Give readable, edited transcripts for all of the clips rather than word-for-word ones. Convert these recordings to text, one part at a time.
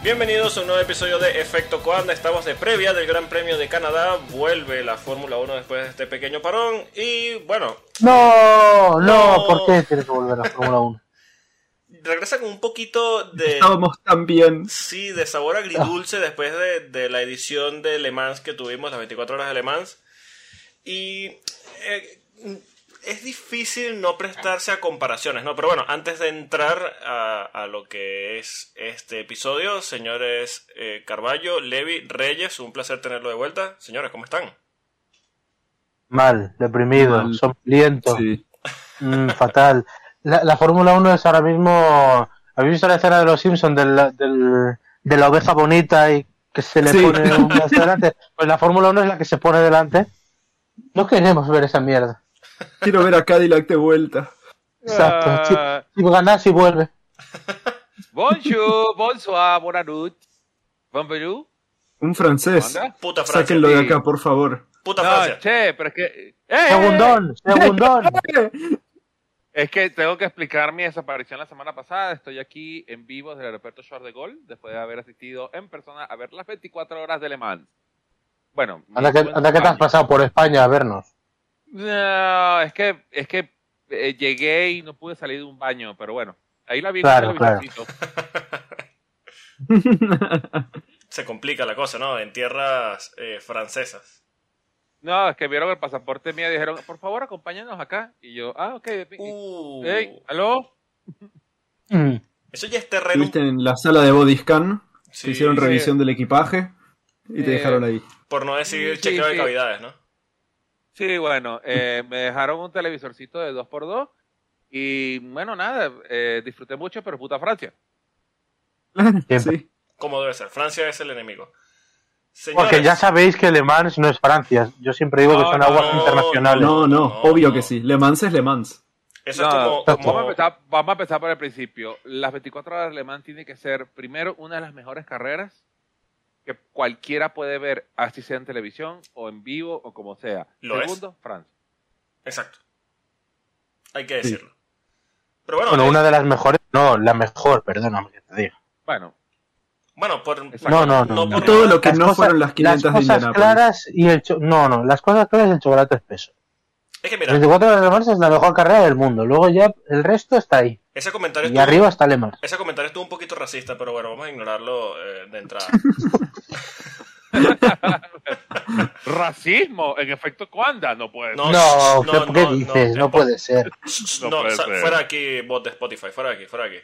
Bienvenidos a un nuevo episodio de Efecto Coanda. Estamos de previa del Gran Premio de Canadá. Vuelve la Fórmula 1 después de este pequeño parón. Y bueno... No, ¿por qué tiene que volver la Fórmula 1? Regresa con un poquito de... Estábamos tan bien. Sí, de sabor agridulce después de la edición de Le Mans que tuvimos, las 24 horas de Le Mans. Y... es difícil no prestarse a comparaciones, ¿no? Pero bueno, antes de entrar a lo que es este episodio, señores Carballo, Levi, Reyes, un placer tenerlo de vuelta. Señores, ¿cómo están? Mal, deprimido, somnoliento, Sí. Fatal. La Fórmula 1 es ahora mismo... ¿Habéis visto la escena de los Simpsons de la oveja bonita y que se le pone un brazo delante? Pues la Fórmula 1 es la que se pone delante. No queremos ver esa mierda. Quiero ver a Cadillac de vuelta. Exacto. Si ganas y vuelve. Bonjour, bonsoir, bonjour. Bonjour. Un francés. ¿Anda? Puta Francia. Sáquenlo de acá, por favor. Puta No, Francia. che, pero es que... Segundón. Es que tengo que explicar mi desaparición la semana pasada. Estoy aquí en vivo desde el aeropuerto Charles de Gaulle, después de haber asistido en persona a ver las 24 horas de Le Mans. Bueno, Anda que te has pasado por España a vernos. No, es que llegué y no pude salir de un baño, pero bueno, ahí la vi en Claro, el televisorcito. Se complica la cosa, ¿no? En tierras francesas. No, es que vieron el pasaporte mío y dijeron, por favor, acompáñanos acá. Y yo, ok. Hey, ¿aló? Eso ya es terreno. Estuviste en la sala de body scan, Sí, te hicieron revisión del equipaje y te dejaron ahí. Por no decir Sí, chequeo de sí. cavidades, ¿no? Sí, bueno, me dejaron un televisorcito de 2x2 y bueno, nada, disfruté mucho, pero puta Francia. Sí. Como debe ser. Francia es el enemigo. Señores, Porque ya sabéis que Le Mans no es Francia. Yo siempre digo que son aguas no, internacionales. No, obvio no. que sí. Le Mans es Le Mans. eso No, es como... vamos a empezar por el principio. Las 24 horas de Le Mans tiene que ser, primero, una de las mejores carreras que cualquiera puede ver, así sea en televisión o en vivo o como sea. Lo es. Segundo, Francia. Exacto. Hay que decirlo. Pero bueno, Bueno, una de las mejores. No, la mejor, perdóname que te diga. Bueno, por... Exacto. No. por Todo lo que Las no cosas- fueron las 500 de Las cosas Indianápolis. claras y el las cosas claras y el chocolate espeso. Es que Las mira, 24 horas de Le Mans es la mejor carrera del mundo. Luego ya el resto está ahí. ese comentario Y arriba está Le Mans. ese comentario estuvo un poquito racista, pero bueno, vamos a ignorarlo de entrada. racismo, en efecto, ¿cuándo? No puede No, No, ¿qué no, dices? No puede ser. No No, puede ser. fuera aquí, bot de Spotify, fuera de aquí.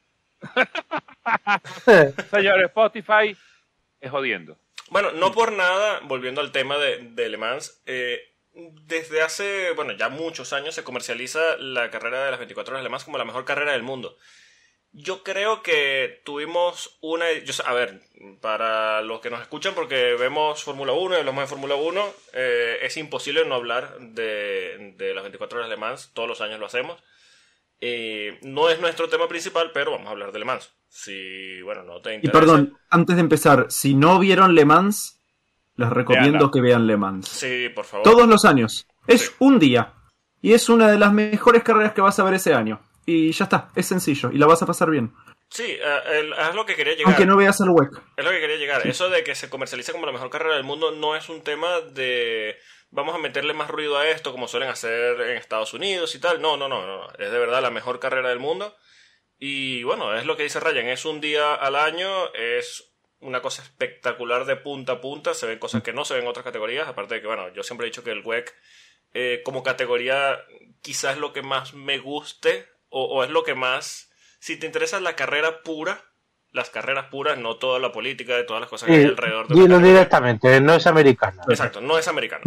Señores, Spotify es jodiendo. Bueno, no por nada, volviendo al tema de Le Mans, desde hace, ya muchos años se comercializa la carrera de las 24 horas de Le Mans como la mejor carrera del mundo. Yo creo que tuvimos a ver, para los que nos escuchan, porque vemos Fórmula 1 y hablamos de Fórmula 1, es imposible no hablar de las 24 horas de Le Mans, todos los años lo hacemos. No es nuestro tema principal, pero vamos a hablar de Le Mans. Si, no te Y interesa... perdón, antes de empezar, si no vieron Le Mans, les recomiendo Veanla. que vean Le Mans. Sí, por favor. Todos los años. Es Sí. un día. Y es una de las mejores carreras que vas a ver ese año. Y ya está, es sencillo. Y la vas a pasar bien. Sí, es lo que quería llegar. Aunque no veas el WEC. Es lo que quería llegar. Eso de que se comercializa como la mejor carrera del mundo no es un tema de vamos a meterle más ruido a esto como suelen hacer en Estados Unidos y tal. No. Es de verdad la mejor carrera del mundo. Y bueno, es lo que dice Ryan. Es un día al año. Es una cosa espectacular de punta a punta. Se ven cosas que no se ven en otras categorías. Aparte de que, yo siempre he dicho que el WEC como categoría quizás es lo que más me guste o es lo que más... Si te interesa la carrera pura, las carreras puras, no toda la política de todas las cosas que hay alrededor de la Dilo carrera. directamente, no es americana. Exacto, no es americano.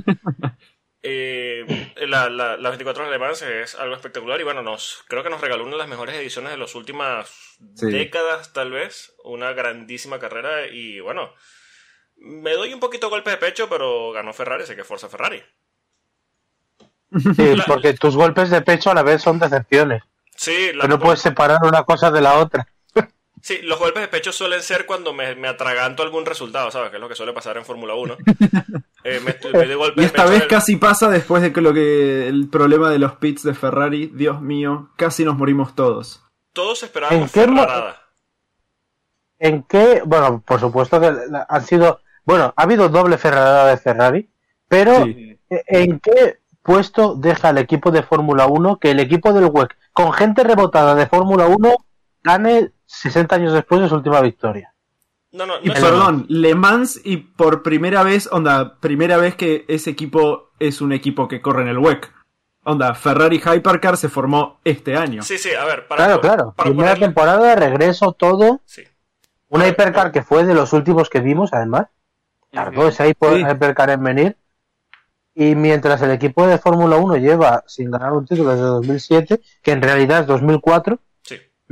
Las 24 horas de Le Mans es algo espectacular y creo que nos regaló una de las mejores ediciones de las últimas décadas, tal vez. Una grandísima carrera y me doy un poquito golpe de pecho, pero ganó Ferrari, así que Forza Ferrari. Sí, porque tus golpes de pecho a la vez son decepciones. Sí, Que no puedes separar una cosa de la otra. Sí, los golpes de pecho suelen ser cuando me atraganto algún resultado, ¿sabes? Que es lo que suele pasar en Fórmula 1. Me doy golpes Y de esta pecho vez del- casi pasa después de que el problema de los pits de Ferrari. Dios mío, casi nos morimos todos. Todos esperábamos ¿En qué mo- Ferrarada. ¿En qué? Bueno, por supuesto que han sido... Bueno, ha habido doble Ferrari de Ferrari, pero Sí. ¿en qué puesto deja el equipo de Fórmula 1 que el equipo del WEC, con gente rebotada de Fórmula 1, gane 60 años después de su última victoria? No, no, Y no es perdón, Le Mans y por primera vez, primera vez que ese equipo es un equipo que corre en el WEC. Ferrari Hypercar se formó este año. Sí, sí, a ver, Claro. para Primera ponerle- temporada, regreso, todo. Sí. Una Hypercar que fue de los últimos que vimos, además. Tardó ese Hypercar en venir. Y mientras el equipo de Fórmula 1 lleva sin ganar un título desde 2007, que en realidad es 2004. Sí.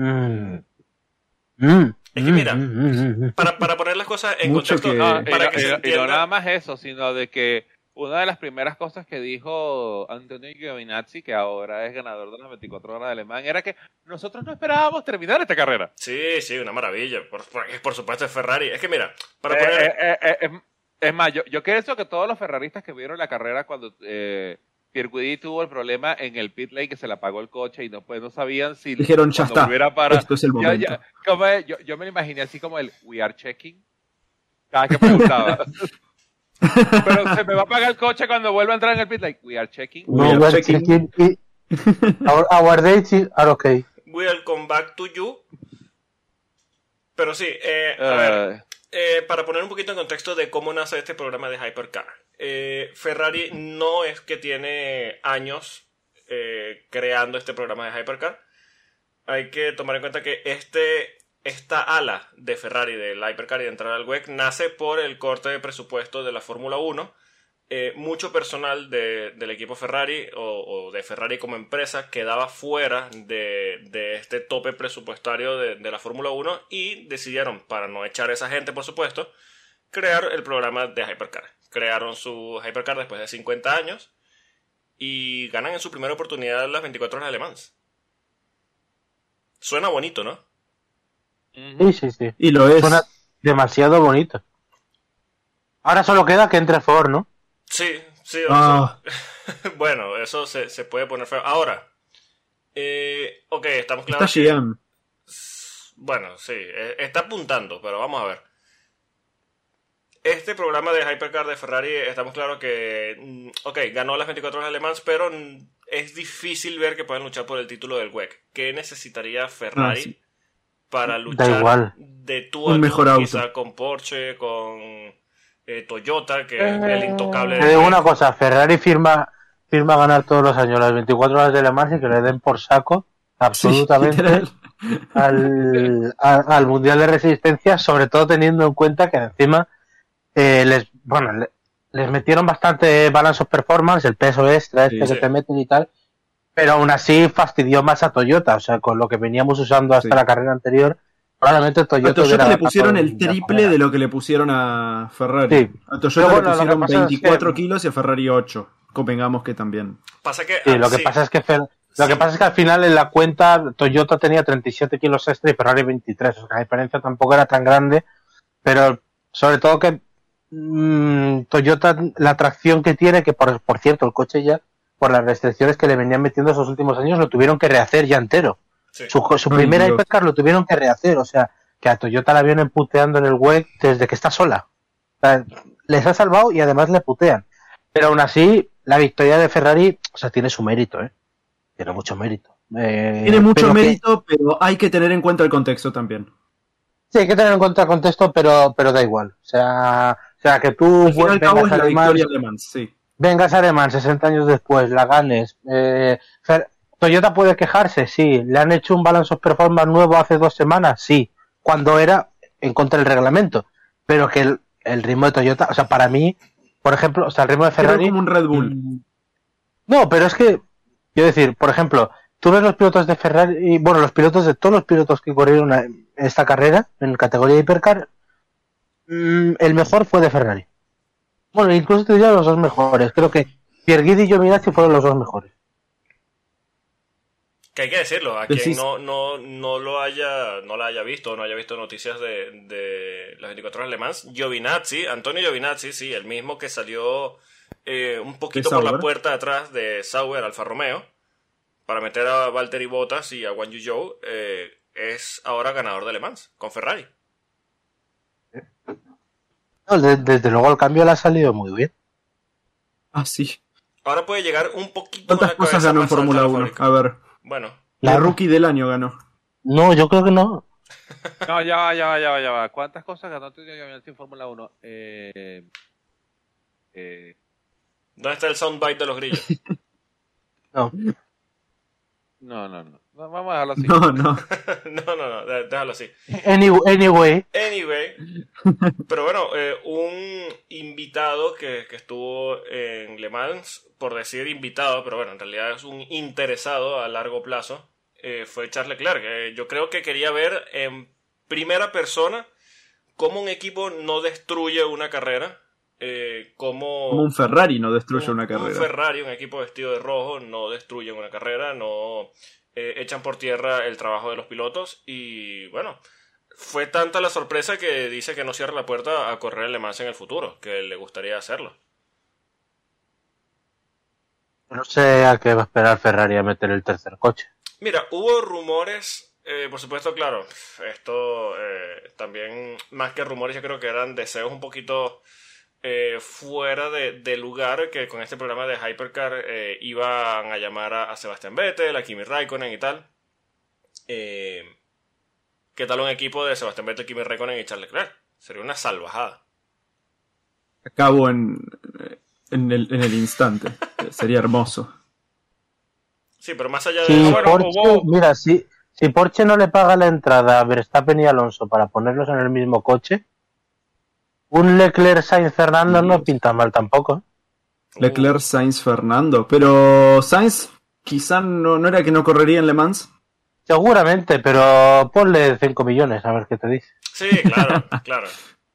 Es que mira, Para poner las cosas en Mucho contexto, que- para que se Y no entienda... nada más eso, sino de que una de las primeras cosas que dijo Antonio Giovinazzi, que ahora es ganador de las 24 horas de Le Mans, era que nosotros no esperábamos terminar esta carrera. Sí, sí, una maravilla. Por supuesto es Ferrari. Es que mira, para poner... Es más, yo pienso que todos los ferraristas que vieron la carrera cuando Pierre Guidi tuvo el problema en el pit lane, que se le apagó el coche y no sabían si Dijeron, ya cuando está, volviera para... esto es el momento. Yo me lo imaginé así como el "we are checking" cada que preguntaba. Pero se me va a apagar el coche cuando vuelva a entrar en el pit lane. "We are checking". No, We are we're checking. checking. Our dates are okay. Welcome back to you. Pero sí, a ver, para poner un poquito en contexto de cómo nace este programa de Hypercar. Ferrari no es que tiene años creando este programa de Hypercar. Hay que tomar en cuenta que esta ala de Ferrari del Hypercar y de entrar al WEC nace por el corte de presupuesto de la Fórmula 1. Mucho personal del equipo Ferrari o de Ferrari como empresa quedaba fuera de este tope presupuestario de la Fórmula 1 y decidieron, para no echar a esa gente por supuesto, crear el programa de Hypercar. Crearon su Hypercar después de 50 años y ganan en su primera oportunidad las 24 horas de Le Mans. Suena bonito, ¿no? Sí. Y lo es. Suena demasiado bonito. Ahora solo queda que entre Ford, ¿no? Sí. Ah. Bueno, eso se puede poner feo. Ahora, ok, estamos claros. Está GM. Bueno, sí, está apuntando, pero vamos a ver. Este programa de Hypercar de Ferrari, estamos claros que, ok, ganó las 24 horas de Le Mans, pero es difícil ver que puedan luchar por el título del WEC. ¿Qué necesitaría Ferrari sí. para luchar igual. de tú a Un tú, mejor auto. quizá con Porsche, con Toyota, que es el intocable Te del digo WEC? una cosa, Ferrari firma ganar todos los años las 24 horas de Le Mans y que le den por saco absolutamente literal. al Mundial de Resistencia, sobre todo teniendo en cuenta que encima les metieron bastante balance of performance, el peso extra Sí, que sí. te meten y tal, pero aún así fastidió más a Toyota, o sea, con lo que veníamos usando hasta Sí. la carrera anterior, probablemente Toyota, A Toyota hubiera le pusieron ganado el la triple carrera. de lo que le pusieron a Ferrari. Sí. A Toyota Pero bueno, le lo que pusieron pasa es 24 que- kilos y a Ferrari 8. Convengamos que también. Pasa que, Sí, lo que sí. pasa es que Sí. al final en la cuenta Toyota tenía 37 kilos extra y Ferrari 23, o sea, la diferencia tampoco era tan grande, pero sobre todo que Toyota, la tracción que tiene, que por cierto el coche ya, por las restricciones que le venían metiendo esos últimos años, lo tuvieron que rehacer ya entero. Sí. Su Ay, primera Dios. Hypercar lo tuvieron que rehacer, o sea, que a Toyota la vienen puteando en el WEC desde que está sola. O sea, les ha salvado y además le putean. Pero aún así, la victoria de Ferrari, o sea, tiene su mérito, ¿eh? Tiene mucho mérito. Tiene mucho pero mérito, pero hay que tener en cuenta el contexto también. Sí, hay que tener en cuenta el contexto, pero da igual. O sea que tú Al fin y al cabo es la Le Mans, victoria de Le Mans, sí. vengas a Le Mans 60 años después, la ganes. Toyota puede quejarse, sí. ¿Le han hecho un balance of performance nuevo hace 2 semanas? Sí. Cuando era en contra del reglamento. Pero que el ritmo de Toyota, o sea, para mí, por ejemplo, o sea, el ritmo de Pero Ferrari... como un Red Bull. No, pero es que, quiero decir, por ejemplo, tú ves los pilotos de Ferrari, bueno, los pilotos de todos los pilotos que corrieron en esta carrera, en categoría Hypercar, el mejor fue de Ferrari. Bueno, incluso te diría los 2 mejores. Creo que Pierre Guidi y Giovinazzi fueron los 2 mejores. Que hay que decirlo, a Pues quien sí. no la haya visto o no haya visto noticias de las 24 horas de Le Mans, Antonio Giovinazzi, sí, el mismo que salió un poquito ¿De por la Sauber? puerta de atrás de Sauber Alfa Romeo para meter a Valtteri Bottas y a Guan Yu Zhou, es ahora ganador de Le Mans con Ferrari. No, desde luego el cambio le ha salido muy bien. Ah, sí. Ahora puede llegar un poquito con ¿Cuántas la cosas cabeza ganó en más alta Fórmula de la 1? fábrica. A ver, Bueno, la Claro. rookie del año ganó. No, yo creo que no. No, ya va. ¿Cuántas cosas ganó Antonio Giovinazzi en Fórmula 1? ¿dónde está el soundbite de los grillos? No. No. Vamos a dejarlo así. No, No, déjalo así. Anyway, Anyway, pero bueno, un invitado que estuvo en Le Mans, por decir invitado, pero bueno, en realidad es un interesado a largo plazo, fue Charles Leclerc. Yo creo que quería ver en primera persona cómo un equipo no destruye una carrera, como un Ferrari no destruye una un carrera. Ferrari, un equipo vestido de rojo, no destruye una carrera, no echan por tierra el trabajo de los pilotos y bueno, fue tanta la sorpresa que dice que no cierra la puerta a correr en Le Mans en el futuro, que le gustaría hacerlo. no sé a qué va a esperar Ferrari a meter el tercer coche. Mira, hubo rumores, por supuesto, claro, esto también, más que rumores, yo creo que eran deseos un poquito fuera de lugar, que con este programa de Hypercar iban a llamar a Sebastian Vettel, a Kimi Raikkonen y tal. ¿Qué tal un equipo de Sebastian Vettel, Kimi Raikkonen y Charles Leclerc? Sería una salvajada. Acabo en el instante. Sería hermoso. Sí, pero más allá de Si eso, bueno, Porsche, mira, si Porsche no le paga la entrada a Verstappen y Alonso para ponerlos en el mismo coche, un Leclerc Sainz Fernando no pinta mal tampoco. Leclerc, Sainz, Fernando. Pero Sainz quizá no era que no correría en Le Mans. Seguramente, pero ponle 5 millones a ver qué te dice. Sí, claro, claro.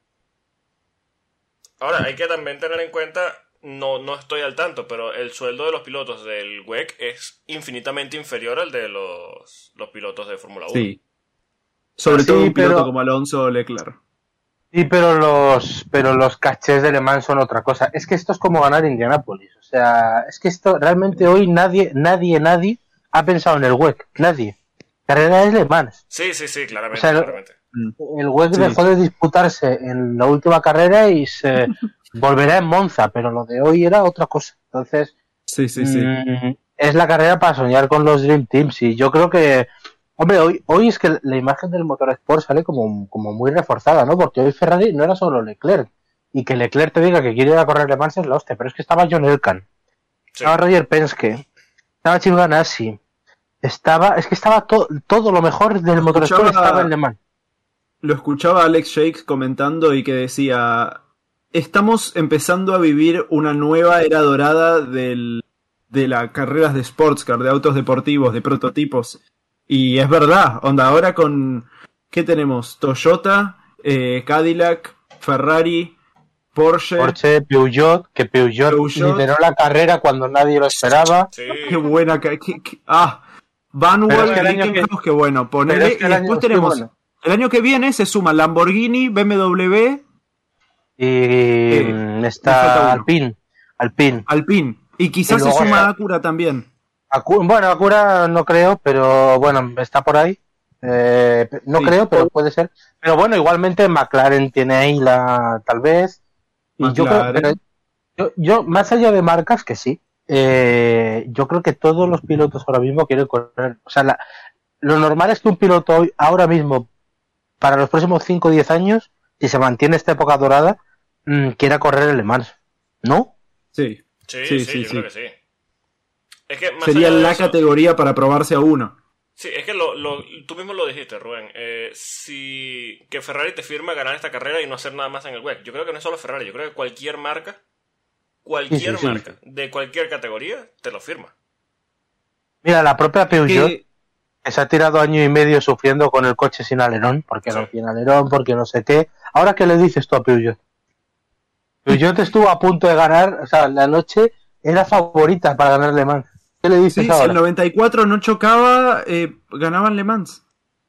Ahora, hay que también tener en cuenta, no estoy al tanto, pero el sueldo de los pilotos del WEC es infinitamente inferior al de los pilotos de Fórmula 1. Sí. Sobre Sí, todo un piloto pero- como Alonso o Leclerc. Sí, pero los cachés de Le Mans son otra cosa. Es que esto es como ganar Indianápolis. O sea, es que esto realmente hoy nadie ha pensado en el WEC. Nadie. Carrera es Le Mans. Sí, claramente, O sea, claramente. El WEC Sí. dejó de disputarse en la última carrera y se volverá en Monza, pero lo de hoy era otra cosa. Entonces, Sí. es la carrera para soñar con los Dream Teams. Y yo creo que, hombre, hoy es que la imagen del Motorsport sale como muy reforzada, ¿no? Porque hoy Ferrari no era solo Leclerc. Y que Leclerc te diga que quiere ir a correr Le Mans es la hostia, pero es que estaba John Elkann, Sí. estaba Roger Penske, estaba Chip Ganassi, estaba todo lo mejor del Motorsport estaba en Le Mans. Lo escuchaba Alex Shakes comentando y que decía: estamos empezando a vivir una nueva era dorada de las carreras de sportscar, de autos deportivos, de prototipos. Y es verdad, onda, ahora ¿qué tenemos? Toyota, Cadillac, Ferrari, Porsche, Peugeot lideró la carrera cuando nadie lo esperaba. Sí. qué buena, Van Pero Wall, es que el año Rittenhouse, qué bueno, Pero ponele, es que y el año- después sí, tenemos, bueno. el año que viene se suma Lamborghini, BMW, Y me falta está uno. Alpine. Alpine, y quizás Y se luego suma está- Acura también. Bueno, Acura no creo, pero bueno, está por ahí. No Sí. creo, pero puede ser. Pero bueno, igualmente McLaren tiene ahí tal vez. Y yo creo, pero McLaren. yo, más allá de marcas, que sí, yo creo que todos los pilotos ahora mismo quieren correr. O sea, lo normal es que un piloto hoy, ahora mismo, para los próximos 5 o 10 años, si se mantiene esta época dorada, quiera correr en Le Mans. ¿No? Sí. Sí, Sí, yo creo que sí. Es que más Sería allá de la eso, categoría para probarse a uno. sí, es que tú mismo lo dijiste, Rubén. Si que Ferrari te firma ganar esta carrera y no hacer nada más en el WEC. Yo creo que no es solo Ferrari, yo creo que cualquier marca, Sí. marca de cualquier categoría, te lo firma. Mira, la propia Peugeot, Que- que se ha tirado año y medio sufriendo con el coche sin alerón, porque Sí. no tiene alerón, porque no sé qué. Ahora, ¿qué le dices tú a Peugeot? Peugeot estuvo a punto de ganar, o sea, la noche era favorita para ganar Le Mans. ¿Qué le dices Sí, si ahora? el 94 no chocaba, ganaban Le Mans.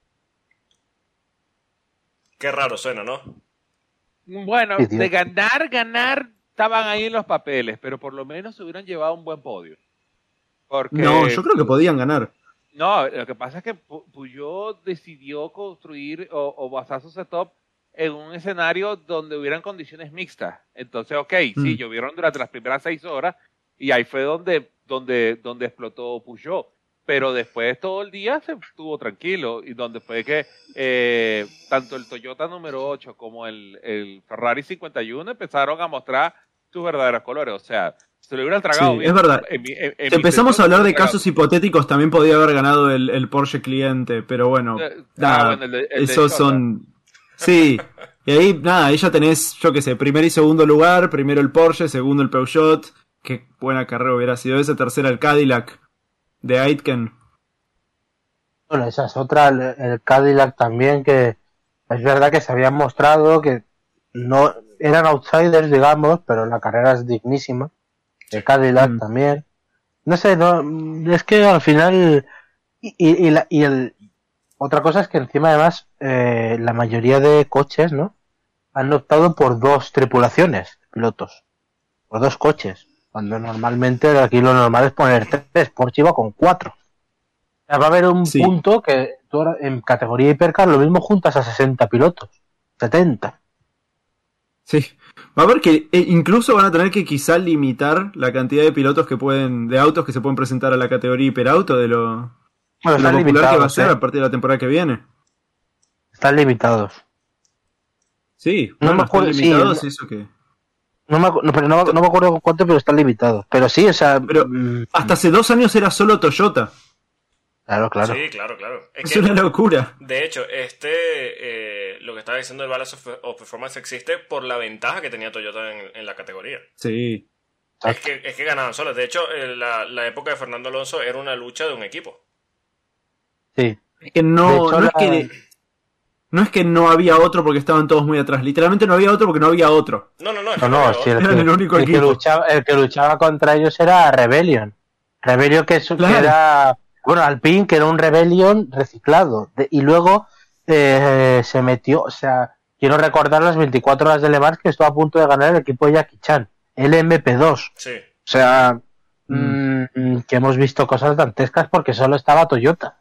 Qué raro suena, ¿no? Bueno, Sí, tío. de ganar, estaban ahí en los papeles, pero por lo menos se hubieran llevado un buen podio. Porque, No, yo creo que podían ganar. No, lo que pasa es que Peugeot decidió construir o basar su setup en un escenario donde hubieran condiciones mixtas. Entonces, sí, llovieron durante las primeras 6 horas y ahí fue donde explotó Peugeot. Pero después todo el día se estuvo tranquilo y donde fue que tanto el Toyota número 8 como el Ferrari 51 empezaron a mostrar sus verdaderos colores. O sea, se lo hubieran tragado bien. Es verdad. Si empezamos a hablar de casos hipotéticos, también podía haber ganado el Porsche cliente, pero bueno, esos son... Sí, y ahí, nada, ahí ya tenés, yo qué sé, primer y segundo lugar, primero el Porsche, segundo el Peugeot, qué buena carrera hubiera sido esa, tercera el Cadillac de Aitken. Bueno, esa es otra, el Cadillac también, que es verdad que se habían mostrado que no eran outsiders, digamos, pero la carrera es dignísima. El Cadillac también. No sé, no, es que al final otra cosa es que encima además la mayoría de coches, ¿no? Han optado por 2 tripulaciones, pilotos, por 2 coches, cuando normalmente aquí lo normal es poner 3, Porsche iba con 4. O sea, va a haber un punto que tú en categoría hipercar lo mismo juntas a 60 pilotos, 70. Sí, va a haber que incluso van a tener que quizá limitar la cantidad de pilotos de autos que se pueden presentar a la categoría hiperauto de lo popular que va a ser a partir de la temporada que viene. Están limitados. Sí, no me acuerdo, están limitados, eso que... No me acuerdo con cuánto, pero están limitados. Pero sí, o sea... Pero hasta hace 2 años era solo Toyota. Claro. Sí, claro. Es una locura. De hecho, lo que estaba diciendo el Balance of Performance existe por la ventaja que tenía Toyota en la categoría. Sí. Es que ganaban solos. De hecho, la época de Fernando Alonso era una lucha de un equipo. Sí. Es que no es que no había otro porque estaban todos muy atrás. Literalmente no había otro porque no había otro. No, sí, eran el único equipo. El que luchaba contra ellos era Rebellion. Rebellion que era... Bueno, Alpine, que era un Rebellion reciclado. Y luego se metió... O sea, quiero recordar las 24 horas de Le Mans que estuvo a punto de ganar el equipo de Jackie Chan. El MP2. Sí. O sea, que hemos visto cosas dantescas porque solo estaba Toyota.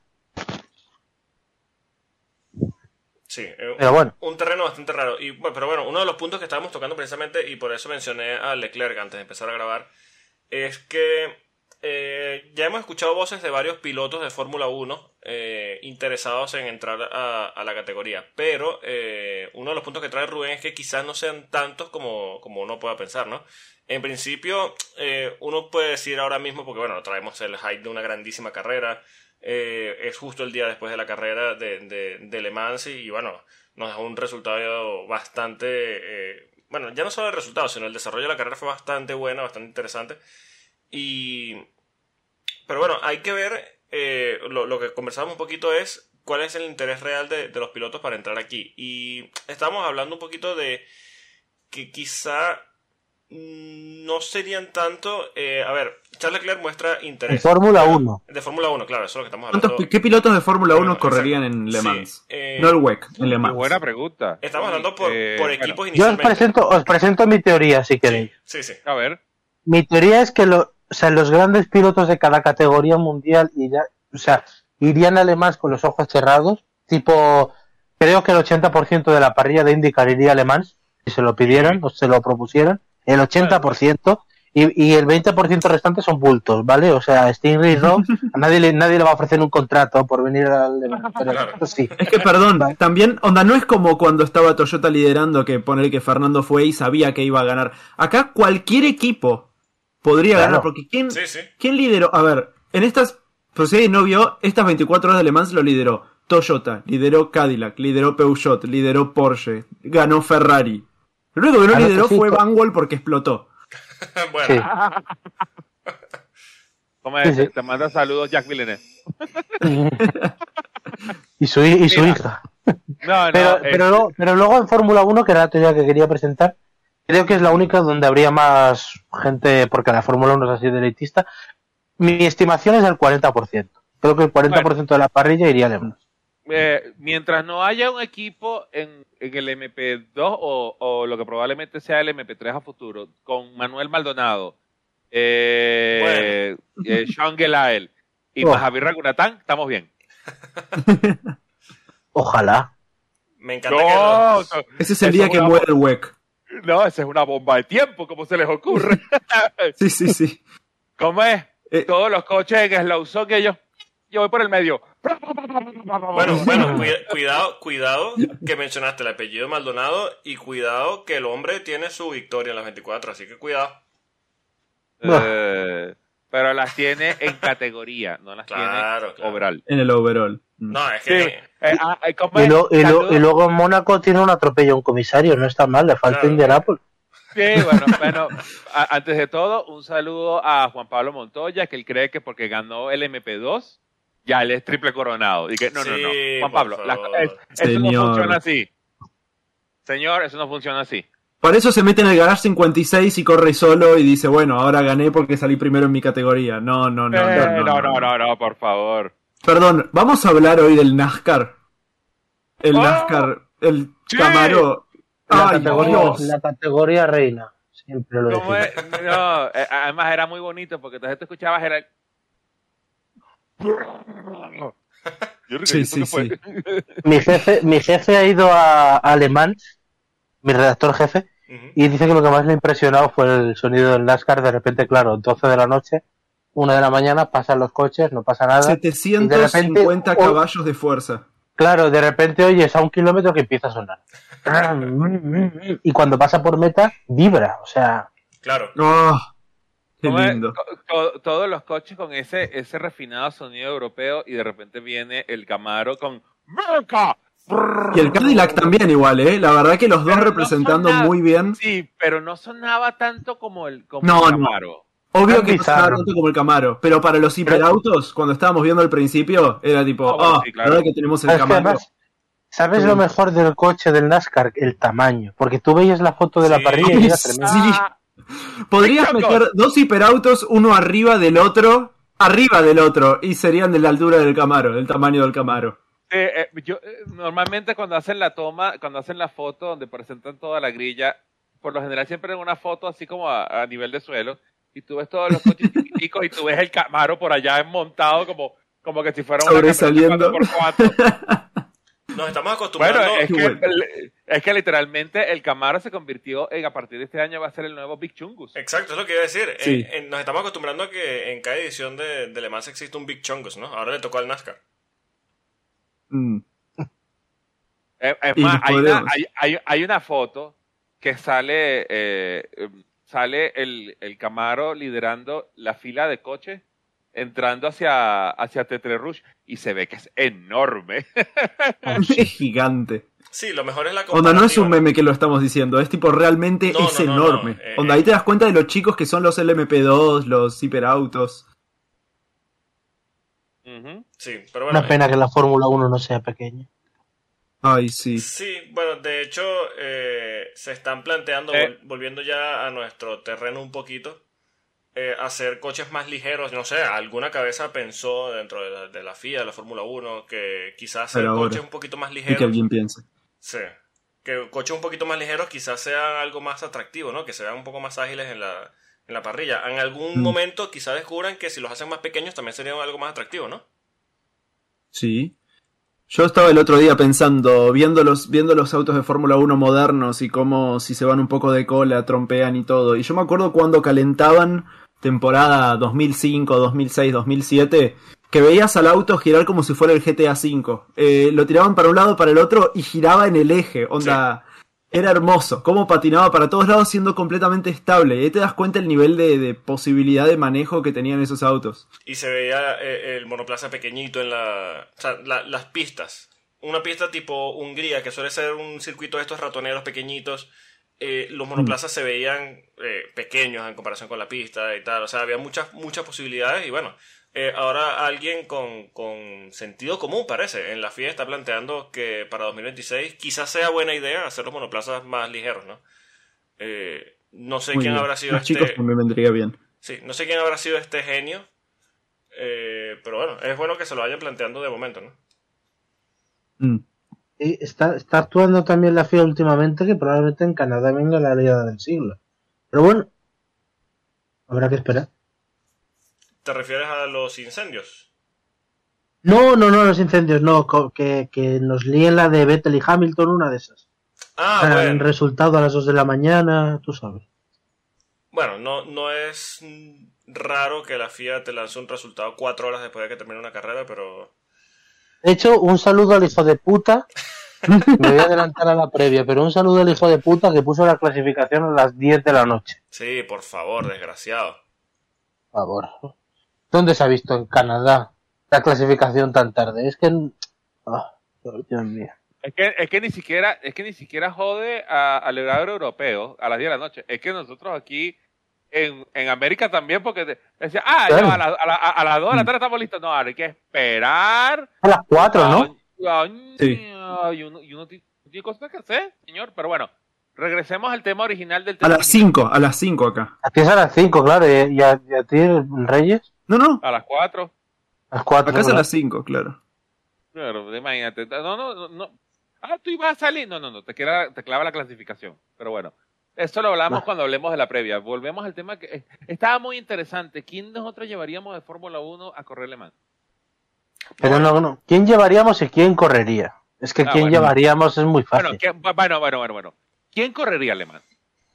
Sí, pero bueno. Un terreno bastante raro. Pero bueno, uno de los puntos que estábamos tocando precisamente, y por eso mencioné a Leclerc antes de empezar a grabar, es que ya hemos escuchado voces de varios pilotos de Fórmula 1 interesados en entrar a la categoría. Pero uno de los puntos que trae Rubén es que quizás no sean tantos como uno pueda pensar, ¿no? En principio, uno puede decir ahora mismo, porque bueno, traemos el hype de una grandísima carrera. Es justo el día después de la carrera de Le Mans y bueno, nos dejó un resultado bastante bueno, ya no solo el resultado, sino el desarrollo de la carrera fue bastante bueno, bastante interesante. Pero bueno, hay que ver lo que conversamos un poquito es cuál es el interés real de los pilotos para entrar aquí. Y estamos hablando un poquito de que quizá no serían tanto... a ver, Charles Leclerc muestra interés. De Fórmula 1. De Fórmula 1, claro, eso es lo que estamos hablando. ¿Qué pilotos de Fórmula 1 correrían en Le Mans? No el WEC, en Le Mans. Buena pregunta. Estamos hablando por equipos inicialmente. Yo os presento mi teoría, si queréis. Sí. A ver. Mi teoría es que los grandes pilotos de cada categoría mundial irían a Le Mans con los ojos cerrados. Tipo, creo que el 80% de la parrilla de IndyCar iría a Le Mans, si se lo pidieran o se lo propusieran. El 80%, y el 20% restante son bultos, ¿vale? O sea, Stingray y Rock, a nadie le va a ofrecer un contrato por venir al Le Mans, pero claro. Sí. Es que, perdón, también, onda, no es como cuando estaba Toyota liderando, que poner que Fernando fue y sabía que iba a ganar. Acá cualquier equipo podría ganar, porque ¿quién lideró? A ver, en estas, pues si alguien no vio, estas 24 horas de Le Mans lo lideró Toyota, lideró Cadillac, lideró Peugeot, lideró Porsche, ganó Ferrari. Lo único que no lideró fue Vanwall porque explotó. Bueno. Sí. Te manda saludos Jack Villeneuve. y su hija. Pero luego en Fórmula 1, que era la teoría que quería presentar, creo que es la única donde habría más gente, porque la Fórmula 1 es así de elitista. Mi estimación es del 40%. Creo que el 40% de la parrilla iría a Le Mans. Mientras no haya un equipo en el MP2 o lo que probablemente sea el MP3 a futuro, con Manuel Maldonado, Sean Gelael y Javier Ragunatán, estamos bien. Ojalá. Me encanta Ese es el día que muere el WEC. No, esa es una bomba de tiempo, ¿cómo se les ocurre? Sí. ¿Cómo es? Todos los coches en slow son que yo voy por el medio. Bueno, cuidado que mencionaste el apellido Maldonado y cuidado que el hombre tiene su victoria en las 24, así que cuidado. Pero las tiene en categoría, no las tiene overall. En el overall. No, es que... Sí. Y luego en Mónaco tiene un atropello a un comisario, no está mal, le falta Indianápolis. Sí, bueno, antes de todo, un saludo a Juan Pablo Montoya, que él cree que porque ganó el MP2, ya él es triple coronado. Y que no. Juan Pablo, eso no funciona así. Señor, eso no funciona así. Para eso se mete en el Garage 56 y corre solo y dice, bueno, ahora gané porque salí primero en mi categoría. No, por favor. Perdón, vamos a hablar hoy del NASCAR. El NASCAR, el Camaro. La categoría reina. Siempre lo digo. Además era muy bonito porque entonces tú escuchabas era... Sí. Mi jefe ha ido a Alemán, mi redactor jefe, y dice que lo que más le ha impresionado fue el sonido del NASCAR. De repente, claro, 12 de la noche, 1 de la mañana, pasan los coches, no pasa nada. 750 caballos de fuerza. Claro, de repente oyes a 1 kilómetro que empieza a sonar. Y cuando pasa por meta, vibra, o sea... Claro. Qué lindo. Todos los coches con ese refinado sonido europeo y de repente viene el Camaro con... Y el Cadillac también igual, ¿eh? La verdad que los dos representando muy bien. Sí, pero no sonaba tanto como el Camaro. Obvio que no sonaba tanto como el Camaro, pero para los hiperautos, cuando estábamos viendo al principio, era tipo, sí, claro. Ahora que tenemos el Camaro. ¿Sabes lo mejor del coche del NASCAR? El tamaño, porque tú veías la foto de la parrilla y era tremendo. Sí. Podrías meter 2 hiperautos, uno arriba del otro, y serían de la altura del Camaro, del tamaño del Camaro. Normalmente cuando hacen la foto donde presentan toda la grilla, por lo general siempre en una foto así como a nivel de suelo, y tú ves todos los coches chiquiticos y tú ves el Camaro por allá montado como que si fuera una sobresaliendo. 4x4. Nos estamos acostumbrando. Bueno, es que literalmente el Camaro se convirtió a partir de este año va a ser el nuevo Big Chungus. Exacto, es lo que iba a decir. Sí. Nos estamos acostumbrando a que en cada edición de Le Mans existe un Big Chungus, ¿no? Ahora le tocó al NASCAR. Es más, hay una foto que sale el Camaro liderando la fila de coches entrando hacia Tetre Rouge y se ve que es enorme. Es gigante. Sí, lo mejor es la comparativa. Onda, no es un meme que lo estamos diciendo, es tipo realmente es enorme. Onda, ahí te das cuenta de los chicos que son los LMP2, los hiperautos. Sí, pero bueno. Una pena que la Fórmula 1 no sea pequeña. Ay, sí. Sí, bueno, de hecho, se están planteando, volviendo ya a nuestro terreno un poquito, hacer coches más ligeros. No sé, alguna cabeza pensó dentro de la FIA, de la Fórmula 1, que quizás hacer coches un poquito más ligeros. Y que alguien piense. Sí, que coches un poquito más ligeros quizás sean algo más atractivo, ¿no? Que se vean un poco más ágiles en la parrilla. En algún momento quizás descubran que si los hacen más pequeños también sería algo más atractivo, ¿no? Sí. Yo estaba el otro día pensando, viendo los autos de Fórmula 1 modernos y cómo si se van un poco de cola, trompean y todo. Y yo me acuerdo cuando calentaban temporada 2005, 2006, 2007, que veías al auto girar como si fuera el GTA V. Lo tiraban para un lado, para el otro y giraba en el eje. Onda, sí. Era hermoso. Cómo patinaba para todos lados siendo completamente estable. Y ahí te das cuenta el nivel de posibilidad de manejo que tenían esos autos. Y se veía el monoplaza pequeñito en las pistas. Una pista tipo Hungría, que suele ser un circuito de estos ratoneros pequeñitos. Los monoplazas se veían pequeños en comparación con la pista y tal. O sea, había muchas posibilidades. Y bueno, ahora alguien con sentido común, parece, en la FIA está planteando que para 2026 quizás sea buena idea hacer los monoplazas más ligeros, ¿no? No sé quién habrá sido los chicos también vendría bien. Sí, no sé quién habrá sido este genio, pero bueno, es bueno que se lo vayan planteando de momento, ¿no? Está actuando también la FIA últimamente, que probablemente en Canadá venga la aliada del siglo. Pero bueno, habrá que esperar. ¿Te refieres a los incendios? No, los incendios, no, que nos líen la de Vettel y Hamilton, una de esas. El Bueno. resultado a las 2 de la mañana, tú sabes. Bueno, no es raro que la FIA te lance un resultado 4 horas después de que termine una carrera, pero... De hecho, un saludo al hijo de puta. Me voy a adelantar a la previa, pero un saludo al hijo de puta que puso la clasificación a las 10 de la noche. Sí, por favor, desgraciado. Por favor. ¿Dónde se ha visto en Canadá la clasificación tan tarde? Es que... Dios mío. Es que ni siquiera jode al horario europeo a las 10 de la noche. Es que nosotros aquí en América también, porque decía, Claro. ya, a las 2 de la tarde estamos listos. No, ahora hay que esperar. A las 4, ¿no? Sí. Y uno tiene cosas que hacer, señor. Pero bueno, regresemos al tema original del A tema. las 5 acá. A ti es a las 5, claro. ¿Y a ti, Reyes? No, A las 4. A las 4. acá es a las 5, claro. Claro, imagínate. No. Tú ibas a salir. No, te clava la clasificación. Pero bueno, esto lo hablamos cuando hablemos de la previa. Volvemos al tema que estaba muy interesante. ¿Quién nosotros llevaríamos de Fórmula 1 a correr Le Mans? Pero no. ¿Quién llevaríamos y quién correría? Es que quién bueno. llevaríamos es muy fácil. Bueno. ¿Quién correría Le Mans?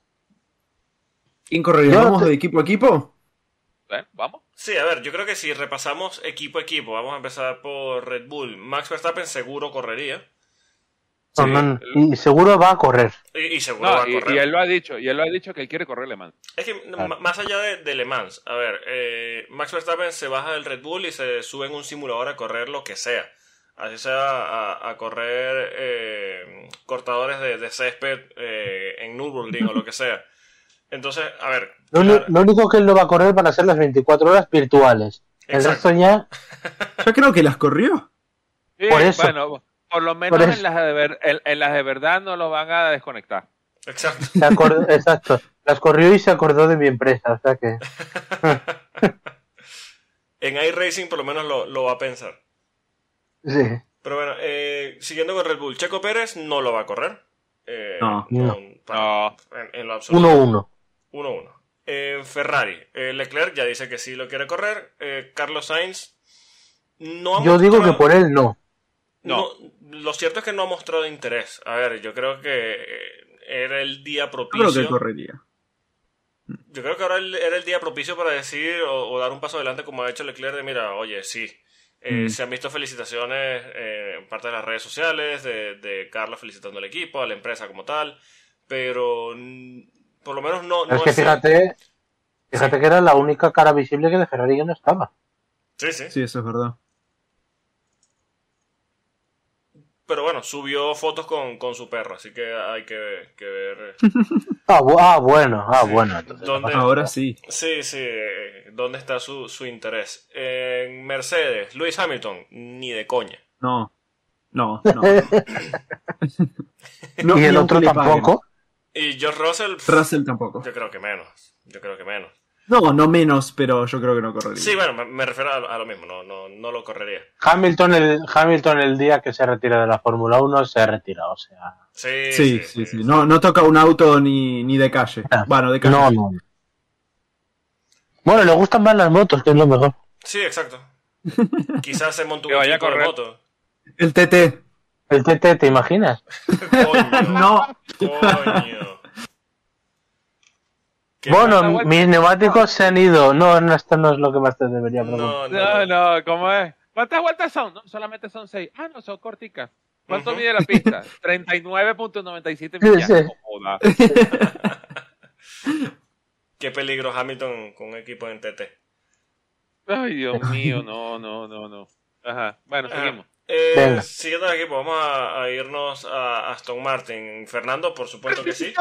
¿Quién correría? Yo ¿Vamos te- de equipo a equipo? ¿Vamos? Sí, a ver, yo creo que si repasamos equipo a equipo, vamos a empezar por Red Bull. Max Verstappen seguro correría. No. Y seguro va a correr. Y seguro va a correr. Y él lo ha dicho que él quiere correr Le Mans. Es que más allá de Le Mans, a ver, Max Verstappen se baja del Red Bull y se sube en un simulador a correr lo que sea. Así sea a correr cortadores de césped en Nürburgring o lo que sea. Entonces, a ver. Lo único que él no va a correr van a ser las 24 horas virtuales. El Exacto. resto ya... Ya creo que las corrió. Sí, Por eso. Bueno, por lo menos Por eso. en las de verdad no lo van a desconectar. Exacto. Exacto. Las corrió y se acordó de mi empresa, o sea que... En iRacing por lo menos lo va a pensar. Sí. Pero bueno, siguiendo con Red Bull, Checo Pérez no lo va a correr. No. En lo absoluto. 1-1. 1-1. Ferrari, Leclerc ya dice que sí lo quiere correr. Carlos Sainz no ha Yo digo mostrado- que por él no. No, lo cierto es que no ha mostrado interés. A ver, yo creo que era el día Yo creo propicio. que correría. Yo creo que ahora era el día propicio para decir o dar un paso adelante como ha hecho Leclerc de mira, oye, sí. Se han visto felicitaciones en parte de las redes sociales de Carlos felicitando al equipo, a la empresa como tal, pero por lo menos no Es que es- fíjate que era la única cara visible que de Ferrari que no estaba. Sí, sí. Sí, eso es verdad. Pero bueno, subió fotos con su perro, así que hay que ver. Bueno. Entonces, ¿Dónde? Ahora sí. Sí, ¿dónde está su interés? En Mercedes, Lewis Hamilton, ni de coña. No. No, y el ni otro aunque le paguen. Ah, tampoco. Y George Russell, Russell tampoco. yo creo que menos. No menos, pero yo creo que no correría. Sí, bueno, me refiero a lo mismo, no lo correría. Hamilton el día que se retira de la Fórmula 1 se retira, o sea... Sí. No toca un auto ni de calle. Bueno, de calle. No. Bueno, le gustan más las motos, que es lo mejor. Sí, exacto. Quizás se montó Que un vaya a equipo de correr. moto. El TT. El TT, ¿te imaginas? Coño. No. Coño. Qué Bueno, mala vuelta. mis neumáticos se han ido. No, esto no es lo que más te debería preguntar. No. ¿Cómo es? ¿Cuántas vueltas son? No, solamente son 6. No, son corticas. ¿Cuánto mide la pista? 39.97 millas. Sí. Joda. Qué peligro Hamilton con un equipo en TT. Ay, Dios mío, no. Ajá, bueno, seguimos. Venga. Siguiendo el equipo, vamos a irnos a Aston Martin. Fernando, por supuesto que sí.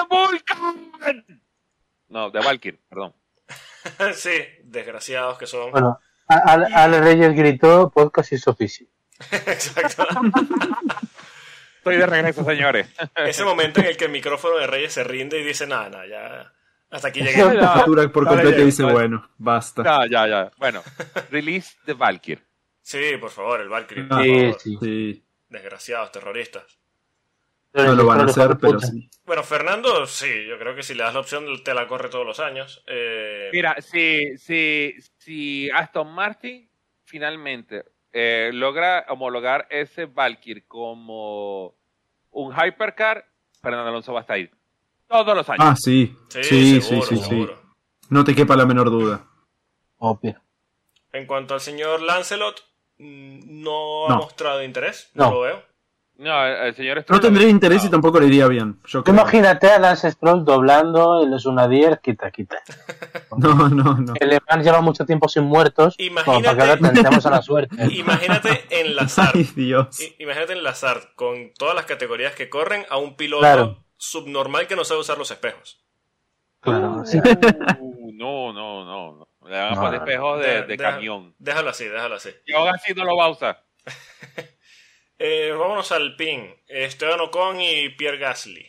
No, de Valkyrie, perdón. Sí, desgraciados que son. Bueno, Ale Reyes gritó podcast is official. Exacto. Estoy de regreso, señores. Ese momento en el que el micrófono de Reyes se rinde y dice, nada, ya. Hasta aquí llegué. Captura por Dale, completo y ya, dice, vale. bueno, basta. Ya. Bueno, release de Valkyrie. Sí, por favor, el Valkyrie. Ah, por favor. Sí. Sí. Desgraciados, terroristas. No lo van a Hijo de hacer, pero puta. sí. Bueno, Fernando, sí, yo creo que si le das la opción, te la corre todos los años. Mira, si Aston Martin finalmente logra homologar ese Valkyrie como un Hypercar, Fernando Alonso va a estar ahí todos los años. Ah, sí. Sí, Sí. seguro. No te quepa la menor duda. Obvio. En cuanto al señor Lancelot, no ha No. mostrado interés, no No. lo veo. No, el señor No Stroll tendría interés y no. tampoco le iría bien. Yo Tú creo. imagínate a Lance Stroll doblando el Sunadier, quita. No. El Le Mans lleva mucho tiempo sin muertos, como para que ahora tentemos a la suerte. Imagínate enlazar. Ay, Dios. Imagínate enlazar con todas las categorías que corren a un piloto Claro. subnormal que no sabe usar los espejos. Claro, sí. No. Le van a No, poner no. espejos de camión. Déjalo así. Y aún así no lo va a usar. Vámonos al pin. Esteban Ocon y Pierre Gasly.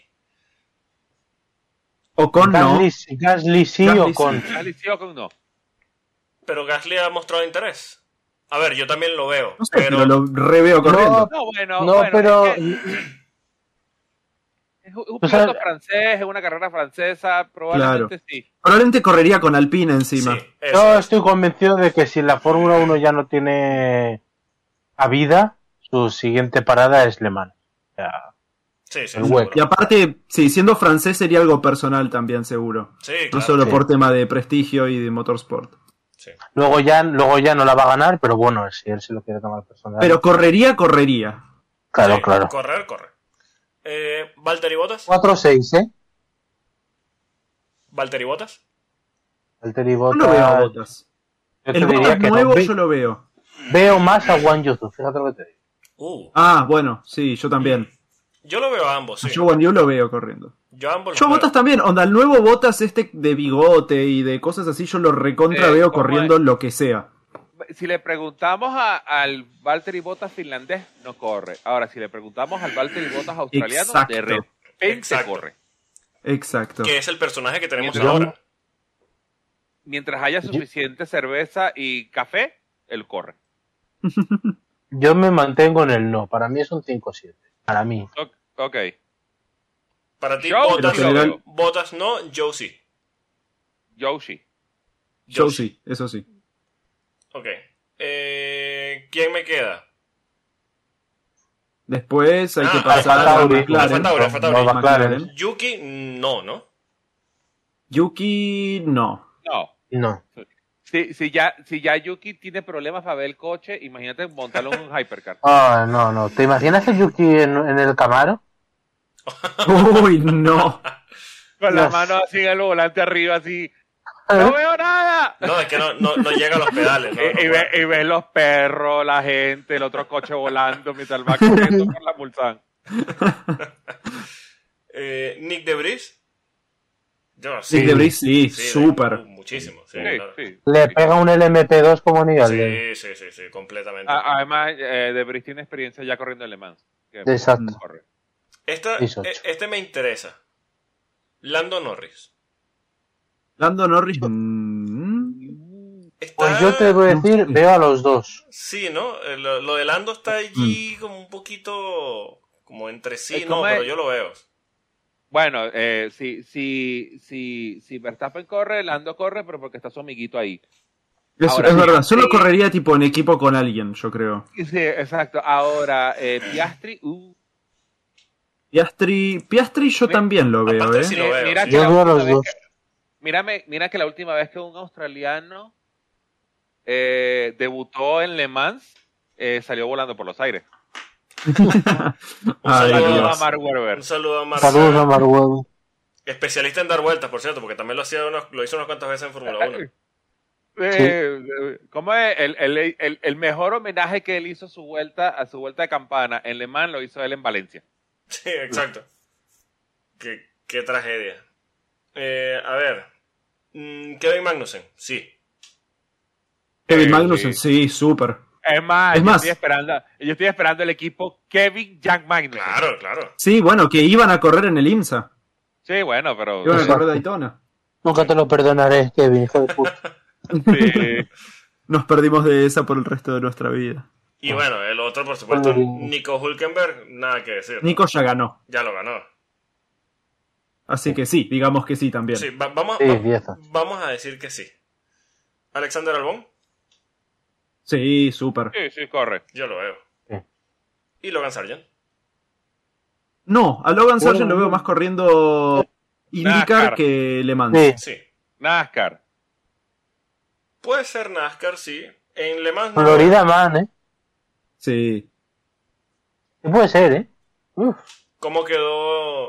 Ocon no. Gasly sí Gasly o sí. con. Gasly sí o con no. Pero Gasly ha mostrado interés. A ver, yo también lo veo. No sé, pero lo reveo corriendo. No, bueno. No, pero. Es un O sea, piloto francés, es una carrera francesa, probablemente sí. Probablemente correría con Alpine encima. Sí, eso Yo es. estoy convencido de que si la Fórmula 1 ya no tiene a vida, su siguiente parada es Le Mans. O sea, Sí, el seguro. hueco. Y aparte, sí, siendo francés sería algo personal también, seguro. Sí, No claro. solo Sí. por tema de prestigio y de motorsport. Sí. luego ya no la va a ganar, pero bueno, si él se lo quiere tomar personal. Pero correría. claro, Sí, claro. Corre. ¿Valtteri Bottas? 4-6, ¿eh? ¿Valtteri Bottas? Valtteri Yo Bottas. lo veo a Bottas. Yo te El diría Bottas que no. nuevo yo lo veo. Veo más a Wang Yuzu, fíjate lo que te digo. Ah, bueno, sí, yo también. Yo lo veo a ambos, sí. Yo Guan Yu lo veo corriendo. Yo a ambos los Yo veo. Bottas también, onda, el nuevo Bottas este de bigote y de cosas así, yo lo recontra veo ¿cómo corriendo es? lo que sea. Si le preguntamos al Valtteri Bottas finlandés, no corre. Ahora, si le preguntamos al Valtteri Bottas australiano, Exacto. de repente Exacto. corre. Exacto. Que es el personaje que tenemos Mientras- ahora. Mientras haya suficiente cerveza y café, él corre. Yo me mantengo en el no. Para mí es un 5-7. Para mí. Ok. Para ti, Yo Bottas, sí lo veo. Bottas no, Joe sí. Yoshi. Yo sí, eso sí. Ok. ¿Quién me queda? Después hay que Ah, pasar Alfa a Tauri. McLaren. Alfa Tauri. No, McLaren. Yuki, no, ¿no? Yuki, no. No. No. Si ya Yuki tiene problemas para ver el coche, imagínate montarlo en un hypercar. Ah, no. ¿Te imaginas a Yuki en el Camaro? Uy, no. Con la Dios. mano así en el volante arriba, así. ¡No veo nada! No, es que no llega a los pedales. No, no puede. Y ves los perros, la gente, el otro coche volando mientras va corriendo por la Mulsanne. Nick de Vries. Yo, Nick de Vries, sí, de- súper. muchísimo, sí, Sí, claro. sí. Le pega un LMP2 como Nigal. Sí, completamente. Además, De Vries tiene experiencia ya corriendo en Le Mans. Que Exacto. corre. Este me interesa. Lando Norris. Lando Norris. Está- Pues yo te voy a decir, veo a los dos. Sí, ¿no? Lo de Lando está allí como un poquito como entre sí, no, ¿Cómo pero es? yo lo veo. Bueno, si Verstappen corre, Lando corre, pero porque está su amiguito ahí. Ahora, Es verdad, sí. solo correría tipo en equipo con alguien, yo creo. Sí, exacto. Ahora, Piastri, Piastri yo también lo veo, Aparte, sí lo veo, mira sí. que Yo la veo a última los vez dos. mira que la última vez que un australiano debutó en Le Mans, salió volando por los aires. Ay, saludo Dios. A Mark Webber. Un saludo a Mark. Saludos a Marwell. Especialista en dar vueltas, por cierto, porque también lo hizo unas cuantas veces en Fórmula 1. ¿Cómo es? El mejor homenaje que él hizo a su vuelta de campana en Le Mans lo hizo él en Valencia. Sí, exacto. Qué tragedia. A ver. Kevin Magnussen, sí. Kevin Magnussen, sí, súper. Es más, Es más. yo estoy esperando el equipo Kevin Jack Magnussen. Claro. Sí, bueno, que iban a correr en el IMSA. Sí, bueno, pero Iban a Exacto. correr Daytona. Nunca te lo perdonaré, Kevin, hijo de puta. sí. Nos perdimos de esa por el resto de nuestra vida. Y bueno, el otro, por supuesto, Ay. Nico Hülkenberg, nada que decir. Nico ya ganó. Ya lo ganó. Así que sí, digamos que sí también. Sí, vamos Sí, 10. vamos a decir que sí. Alexander Albon. Sí, súper. Sí, corre. Yo lo veo. Sí. ¿Y Logan Sargent? No, a Logan Sargent Bueno, lo veo más corriendo IndyCar NASCAR. que Le Mans. Sí, Sí. NASCAR. Puede ser NASCAR, sí. En Le Mans no. Florida Man, ¿eh? Sí. Sí puede ser, ¿eh? Uf. ¿Cómo quedó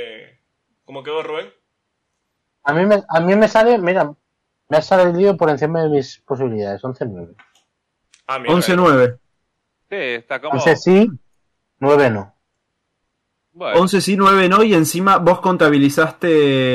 Rubén? A mí me sale, mira, me ha salido por encima de mis posibilidades, 11-9. Ah, mira. 11-9. Sí, está como... 11 sí, 9 no. Bueno, 11 sí, 9 no, y encima vos contabilizaste...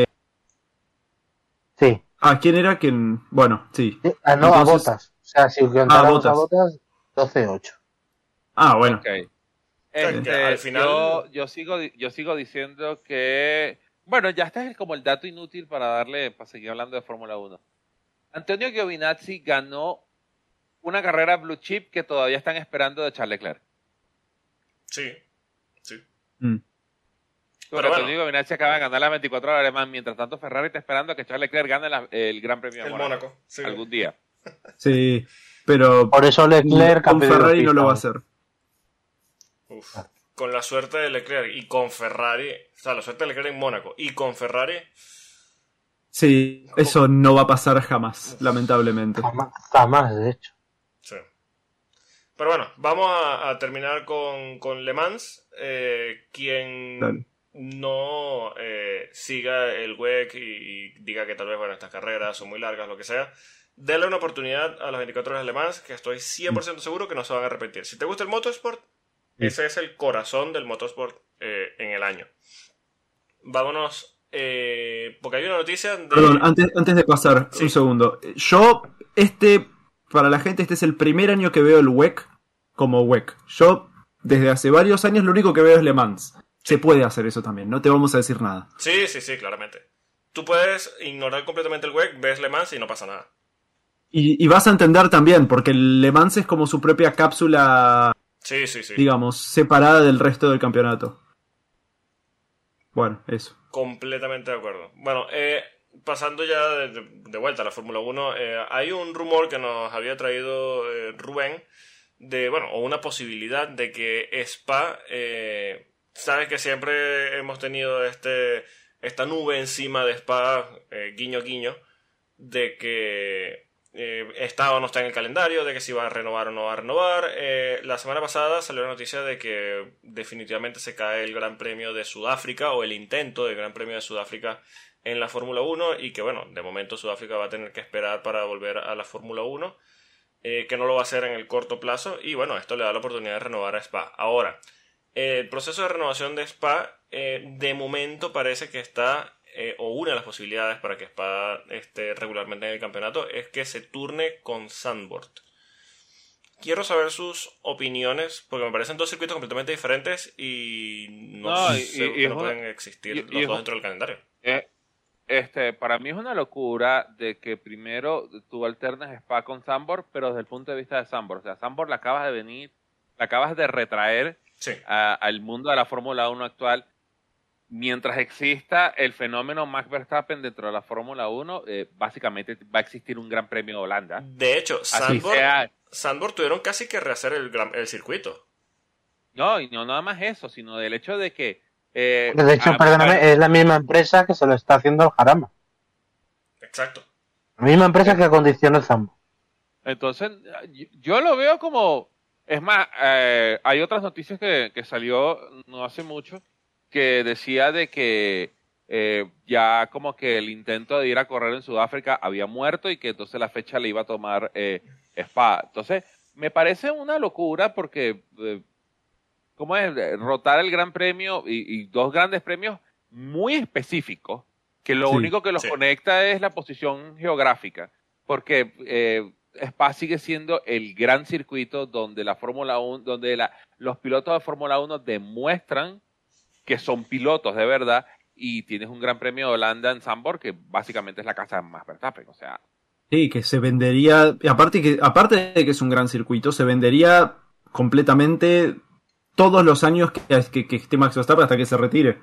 Sí. ¿A quién era quien...? Bueno, sí. Ah, no, Entonces- a Botas. O sea, si contáramos Bottas. a Botas, 12-8. Ah, bueno. ok. sea, que al final- Yo sigo diciendo que... Bueno, ya este es como el dato inútil para seguir hablando de Fórmula 1. Antonio Giovinazzi ganó una carrera blue chip que todavía están esperando de Charles Leclerc. Sí. Sí. Mm. Pero bueno. Antonio Giovinazzi acaba de ganar las 24 horas alemán, mientras tanto Ferrari está esperando a que Charles Leclerc gane el Gran Premio de El Mónaco Mónaco. Sí. algún día. Sí, pero Por eso Leclerc con ha pedido Ferrari no pista. lo va a hacer. Uf. Con la suerte de Leclerc y con Ferrari, o sea, la suerte de Leclerc en Mónaco y con Ferrari, Sí, eso no va a pasar jamás, lamentablemente. Jamás, de hecho. sí. Pero bueno, vamos a terminar con Le Mans. Quien Dale. no siga el WEC y diga que tal vez, bueno, estas carreras son muy largas, lo que sea, denle una oportunidad a las 24 horas de Le Mans, que estoy 100% seguro que no se van a arrepentir. Si te gusta el motorsport, ese es el corazón del motorsport en el año. Vámonos, porque hay una noticia de... Perdón, antes de pasar, Sí. un segundo. Yo, para la gente, este es el primer año que veo el WEC como WEC. Yo, desde hace varios años, lo único que veo es Le Mans. Se puede hacer eso también, no te vamos a decir nada. Sí, claramente. Tú puedes ignorar completamente el WEC, ves Le Mans y no pasa nada. Y vas a entender también, porque el Le Mans es como su propia cápsula, Sí. digamos, separada del resto del campeonato. Bueno, eso. Completamente de acuerdo. Bueno, pasando ya de vuelta a la Fórmula 1, hay un rumor que nos había traído Rubén, o una posibilidad de que Spa, sabes que siempre hemos tenido esta nube encima de Spa, guiño guiño, de que está o no está en el calendario, de que si va a renovar o no va a renovar. La semana pasada salió la noticia de que definitivamente se cae el Gran Premio de Sudáfrica, o el intento del Gran Premio de Sudáfrica en la Fórmula 1, y que bueno, de momento Sudáfrica va a tener que esperar para volver a la Fórmula 1, que no lo va a hacer en el corto plazo, y bueno, esto le da la oportunidad de renovar a Spa. Ahora, el proceso de renovación de Spa de momento parece que está... o una de las posibilidades para que Spa esté regularmente en el campeonato es que se turne con Zandvoort. Quiero saber sus opiniones, porque me parecen dos circuitos completamente diferentes y no sé que no pueden existir los dos dentro del calendario. Para mí es una locura de que primero tú alternes Spa con Zandvoort, pero desde el punto de vista de Zandvoort. O sea, Zandvoort la acabas de retraer Sí. al mundo de la Fórmula 1 actual. Mientras exista el fenómeno Max Verstappen dentro de la Fórmula 1, básicamente va a existir un Gran Premio de Holanda. De hecho, Así sea. Zandvoort tuvieron casi que rehacer el circuito. No, y no nada más eso, sino del hecho de que... De hecho, perdóname, es la misma empresa que se lo está haciendo al Jarama. Exacto. La misma empresa que acondiciona el Zambo. Entonces, yo lo veo como... Es más, hay otras noticias que salió no hace mucho, que decía de que ya como que el intento de ir a correr en Sudáfrica había muerto y que entonces la fecha le iba a tomar Spa. Entonces, me parece una locura porque, ¿cómo es? Rotar el Gran Premio y dos grandes premios muy específicos, que lo Sí, único que los conecta es la posición geográfica, porque Spa sigue siendo el gran circuito donde la Fórmula 1, donde los pilotos de Fórmula 1 demuestran que son pilotos de verdad, y tienes un Gran Premio de Holanda en Zandvoort que básicamente es la casa de Max Verstappen, o sea. Sí, que se vendería, aparte de que es un gran circuito, se vendería completamente todos los años que esté Max Verstappen hasta que se retire.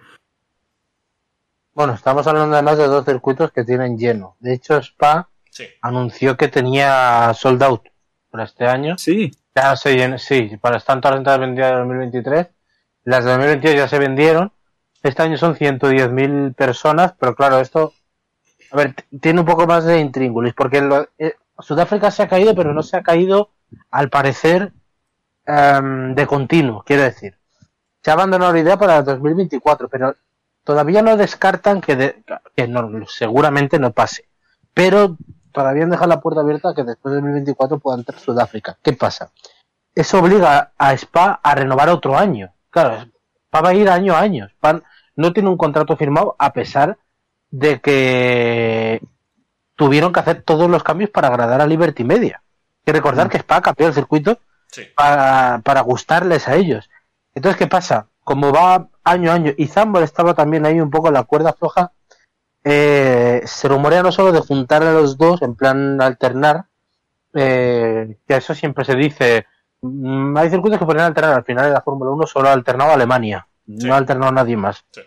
Bueno, estamos hablando además de dos circuitos que tienen lleno. De hecho, Spa Sí. anunció que tenía sold out para este año. Sí. Ya sí, están todas las entradas vendidas de 2023. Las de 2022 ya se vendieron. Este año son 110.000 personas, pero claro, esto, a ver, tiene un poco más de intríngulis, porque Sudáfrica se ha caído, pero no se ha caído, al parecer, de continuo, quiero decir. Se ha abandonado la idea para 2024, pero todavía no descartan que no, seguramente no pase. Pero todavía han dejado la puerta abierta a que después de 2024 pueda entrar Sudáfrica. ¿Qué pasa? Eso obliga a Spa a renovar otro año. Claro, Spa va a ir año a año. Spa no tiene un contrato firmado a pesar de que tuvieron que hacer todos los cambios para agradar a Liberty Media. Hay que recordar que Spa cambió el circuito para gustarles a ellos. Entonces, ¿qué pasa? Como va año a año, y Zambor estaba también ahí un poco en la cuerda floja, se rumorea no solo de juntar a los dos, en plan alternar, que eso siempre se dice, hay circuitos que podrían alternar, al final de la Fórmula 1 solo ha alternado Alemania, no ha alternado nadie más. Sí.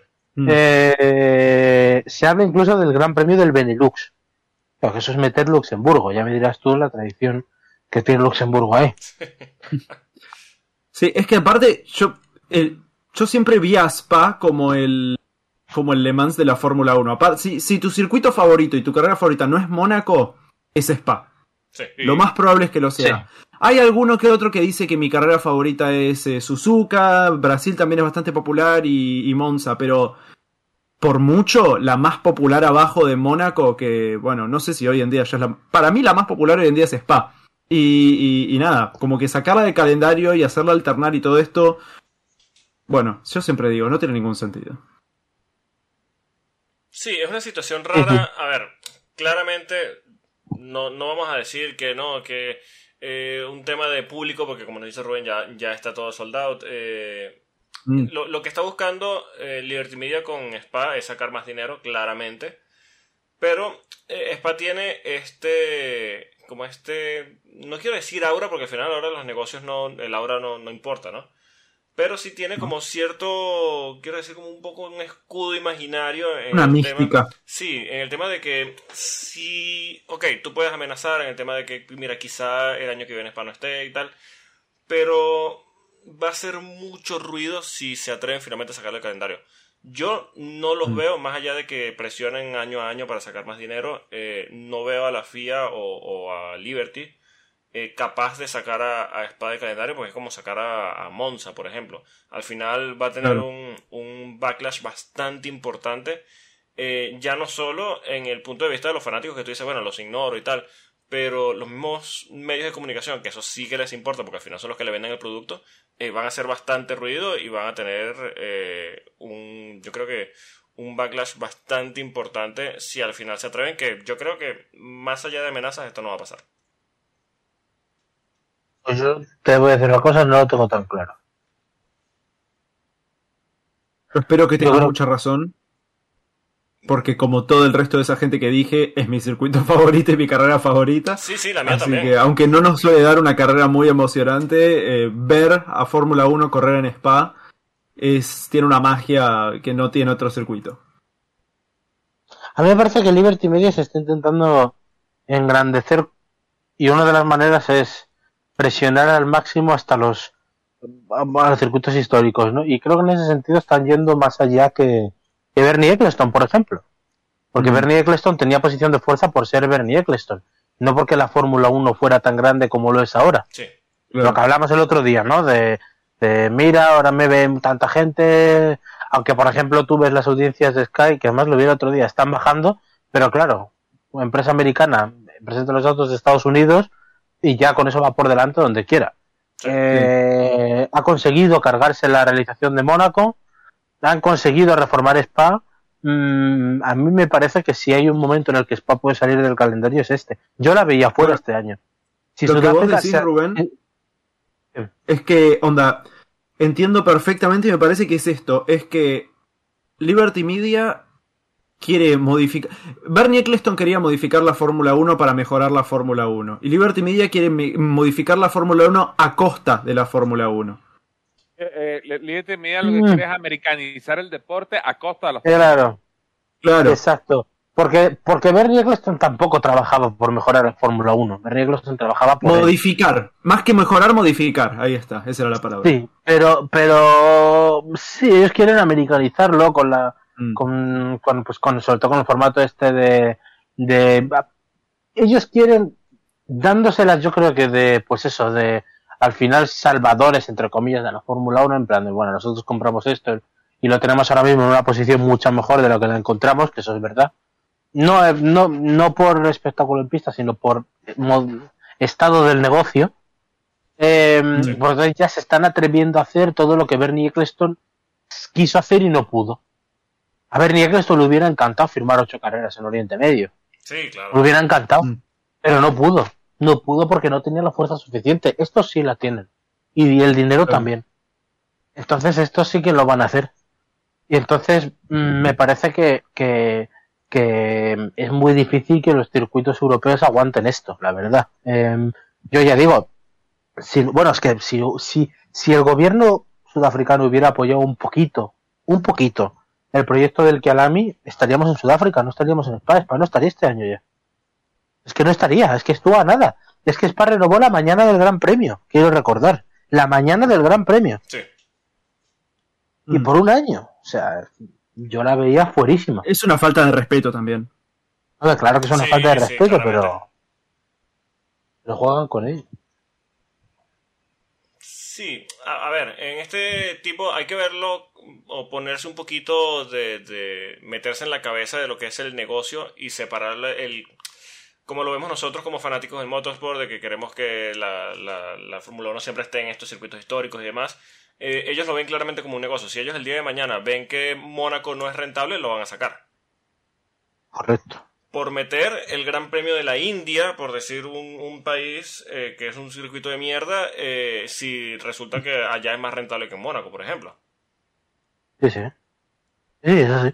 Se habla incluso del Gran Premio del Benelux, claro, que eso es meter Luxemburgo, ya me dirás tú la tradición que tiene Luxemburgo ahí. Sí, es que aparte yo siempre vi a Spa como el Le Mans de la Fórmula 1. Si tu circuito favorito y tu carrera favorita no es Mónaco, es Spa. Sí. Lo más probable es que lo sea. Sí. Hay alguno que otro que dice que mi carrera favorita es Suzuka, Brasil también es bastante popular y Monza, pero por mucho la más popular abajo de Mónaco, que bueno, no sé si hoy en día ya es para mí la más popular hoy en día es Spa. Y nada, como que sacarla del calendario y hacerla alternar y todo esto, bueno, yo siempre digo, no tiene ningún sentido. Sí, es una situación rara. A ver, claramente no vamos a decir que no, que un tema de público, porque como nos dice Rubén, ya está todo sold out. Lo que está buscando Liberty Media con Spa es sacar más dinero, claramente. Pero Spa tiene no quiero decir aura, porque al final ahora los negocios el aura no importa, ¿no? Pero sí tiene como cierto, quiero decir, como un poco un escudo imaginario. Una mística. Sí, en el tema de que sí, tú puedes amenazar en el tema de que, mira, quizá el año que viene Spa no esté y tal, pero va a ser mucho ruido si se atreven finalmente a sacarle el calendario. Yo no los veo, más allá de que presionen año a año para sacar más dinero, no veo a la FIA o a Liberty capaz de sacar a Spa de calendario, porque es como sacar a Monza, por ejemplo. Al final va a tener un backlash bastante importante, ya no solo en el punto de vista de los fanáticos que tú dices, bueno, los ignoro y tal, pero los mismos medios de comunicación, que eso sí que les importa, porque al final son los que le venden el producto, van a hacer bastante ruido y van a tener yo creo que un backlash bastante importante si al final se atreven, que yo creo que más allá de amenazas esto no va a pasar. Pues yo te voy a decir una cosa, no lo tengo tan claro. Espero que tengas mucha razón, porque como todo el resto de esa gente que dije, es mi circuito favorito y mi carrera favorita. Sí, la mía así también. Que aunque no nos suele dar una carrera muy emocionante, ver a Fórmula 1 correr en Spa tiene una magia que no tiene otro circuito. A mí me parece que Liberty Media se está intentando engrandecer, y una de las maneras es presionar al máximo hasta los circuitos históricos, ¿no? Y creo que en ese sentido están yendo más allá que Bernie Ecclestone, por ejemplo. Porque Bernie Ecclestone tenía posición de fuerza por ser Bernie Ecclestone, no porque la Fórmula 1 fuera tan grande como lo es ahora. Sí. Lo que hablamos el otro día, ¿no? De mira, ahora me ven tanta gente, aunque por ejemplo tú ves las audiencias de Sky, que además lo vi el otro día, están bajando, pero claro, una empresa americana presenta los datos de Estados Unidos y ya con eso va por delante donde quiera. Sí. Ha conseguido cargarse la realización de Mónaco, han conseguido reformar Spa. A mí me parece que si hay un momento en el que Spa puede salir del calendario es este. Yo la veía fuera este año. Si lo que vos decís, Rubén, es que, entiendo perfectamente y me parece que es esto, es que Liberty Media quiere modificar. Bernie Ecclestone quería modificar la Fórmula 1 para mejorar la Fórmula 1. Y Liberty Media quiere modificar la Fórmula 1 a costa de la Fórmula 1. Liberty Media lo que quiere es americanizar el deporte a costa de los... Claro. Exacto. Porque Bernie Ecclestone tampoco trabajaba por mejorar la Fórmula 1. Bernie Ecclestone trabajaba por Modificar. Más que mejorar, modificar. Ahí está, esa era la palabra. Sí, pero sí, ellos quieren americanizarlo con la sobre todo con el formato este de ellos quieren dándoselas, yo creo que de al final salvadores entre comillas de la Fórmula 1, en plan de bueno, nosotros compramos esto y lo tenemos ahora mismo en una posición mucho mejor de lo que la encontramos, que eso es verdad. No por espectáculo en pista, sino por estado del negocio. Pues ya se están atreviendo a hacer todo lo que Bernie Ecclestone quiso hacer y no pudo. A Bernie Ecclestone le hubiera encantado firmar 8 carreras en Oriente Medio. Sí, claro. Le hubiera encantado, pero no pudo. No pudo porque no tenía la fuerza suficiente. Estos sí la tienen. Y el dinero también. Entonces estos sí que lo van a hacer. Y entonces me parece que es muy difícil que los circuitos europeos aguanten esto, la verdad. Yo ya digo, si el gobierno sudafricano hubiera apoyado un poquito el proyecto del Kyalami, estaríamos en Sudáfrica, no estaríamos en Spa. Spa no estaría este año ya. Es que no estaría, es que estuvo a nada. Es que Spa renovó la mañana del Gran Premio, quiero recordar. La mañana del Gran Premio. Sí. Y por un año. O sea, yo la veía fuerísima. Es una falta de respeto también. Claro que es una falta de respeto, claramente. pero juegan con ello. Sí, a ver, en este tipo hay que verlo o ponerse un poquito de meterse en la cabeza de lo que es el negocio y separar como lo vemos nosotros como fanáticos del motorsport, de que queremos que la Fórmula 1 siempre esté en estos circuitos históricos y demás. Ellos lo ven claramente como un negocio. Si ellos el día de mañana ven que Mónaco no es rentable, lo van a sacar. Correcto. Por meter el Gran Premio de la India, por decir un país que es un circuito de mierda, si resulta que allá es más rentable que en Mónaco, por ejemplo. Sí. Sí, es así.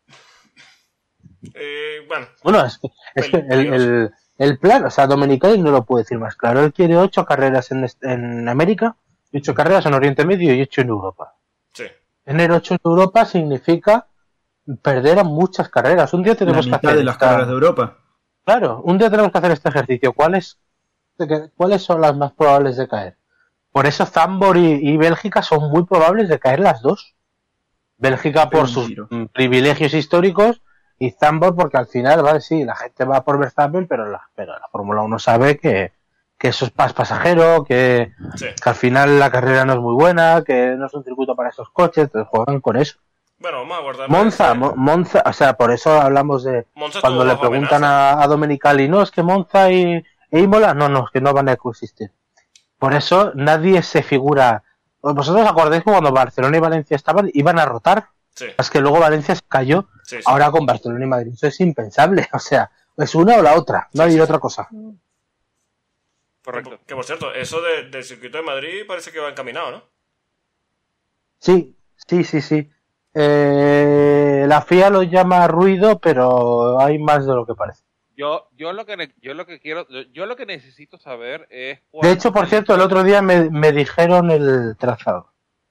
Bueno, es que el plan, o sea, Domenicali no lo puede decir más claro. Él quiere 8 carreras en América, 8 carreras en Oriente Medio y 8 en Europa. Sí. Tener 8 en Europa significa perder a muchas carreras. Un día tenemos que hacer de las carreras de Europa. Claro, un día tenemos que hacer este ejercicio. ¿Cuáles son las más probables de caer? Por eso Zandvoort y Bélgica son muy probables de caer las dos. Bélgica por sus privilegios históricos y Zandvoort porque al final, vale, sí, la gente va por Verstappen, pero la Fórmula 1 sabe que eso es más pasajero, que al final la carrera no es muy buena, que no es un circuito para esos coches, entonces juegan con eso. Bueno, vamos a guardar. Monza, o sea, por eso hablamos de Monza cuando le preguntan a Domenicali, no, es que Monza e Imola, no, es que no van a coexistir. Por eso nadie se figura. ¿Vosotros acordáis que cuando Barcelona y Valencia iban a rotar? Sí. Es que luego Valencia se cayó. Sí. Ahora con Barcelona y Madrid eso es impensable. O sea, es una o la otra, no hay otra cosa. Correcto. Que por cierto, eso del circuito de Madrid parece que va encaminado, ¿no? Sí. La FIA lo llama ruido, pero hay más de lo que parece. Yo lo que necesito saber es... De hecho, por cierto, el otro día me dijeron el trazado.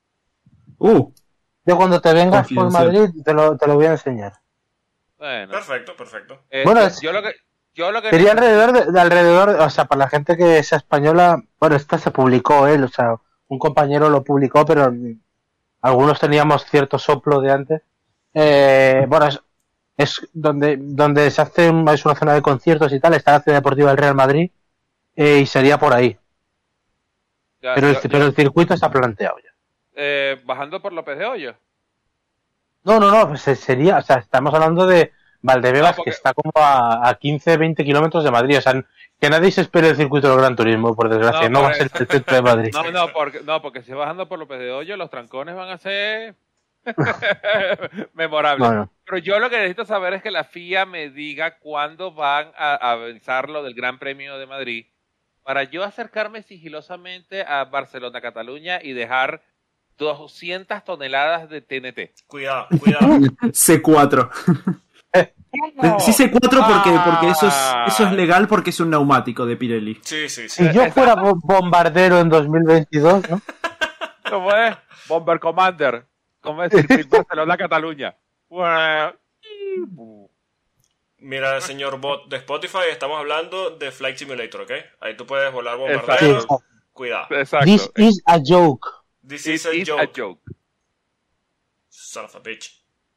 Yo cuando te vengas por Madrid te lo voy a enseñar. Bueno. Perfecto. Bueno, yo lo que sería alrededor, o sea, para la gente que sea española, bueno, esta se publicó o sea, un compañero lo publicó, pero algunos teníamos cierto soplo de antes. Bueno, es donde se hace, es una zona de conciertos y tal, está la Ciudad Deportiva del Real Madrid, y sería por ahí. Pero el circuito está planteado ya. ¿Bajando por López de Hoyo? No, pues sería, o sea, estamos hablando de Valdebebas, que está como a 15, 20 kilómetros de Madrid, o sea, que nadie se espere el circuito del Gran Turismo, por desgracia, no va a ser el centro de Madrid. Porque si bajando por López de Hoyo, los trancones van a ser memorables. Bueno. Pero yo lo que necesito saber es que la FIA me diga cuándo van a avanzar lo del Gran Premio de Madrid, para yo acercarme sigilosamente a Barcelona, Cataluña y dejar 200 toneladas de TNT. Cuidado. C4. Sí, C4 porque eso es legal porque es un neumático de Pirelli. Sí. Si yo fuera bombardero en 2022, ¿no? ¿Cómo es? Bomber Commander. ¿Cómo es? Circuit Barcelona, Cataluña. Mira, señor bot de Spotify, estamos hablando de Flight Simulator, ¿ok? Ahí tú puedes volar bombardero. Exacto. Cuidado. Exacto. This is a joke. This It is a is joke. a joke. Son of a bitch.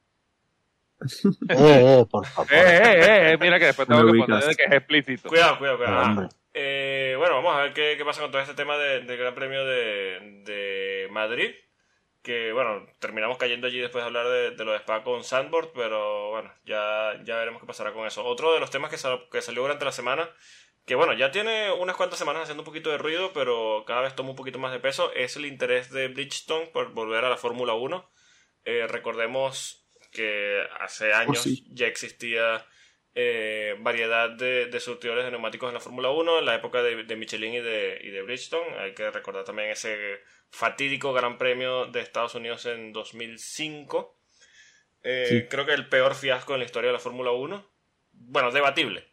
Por favor. Mira que después No tengo lo que ubicas. poner que es explícito. Cuidado. Hombre. Bueno, vamos a ver qué pasa con todo este tema del Gran Premio de Madrid. Que bueno, terminamos cayendo allí después de hablar de lo de Spa con Sandboard, pero bueno, ya veremos qué pasará con eso. Otro de los temas que salió durante la semana, que bueno, ya tiene unas cuantas semanas haciendo un poquito de ruido, pero cada vez toma un poquito más de peso, es el interés de Bridgestone por volver a la Fórmula 1. Recordemos que hace años sí. ya existía variedad de surtidores de neumáticos en la Fórmula 1, en la época de Michelin y de Bridgestone. Hay que recordar también ese fatídico Gran Premio de Estados Unidos en 2005. Sí. Creo que el peor fiasco en la historia de la Fórmula 1. Bueno, debatible,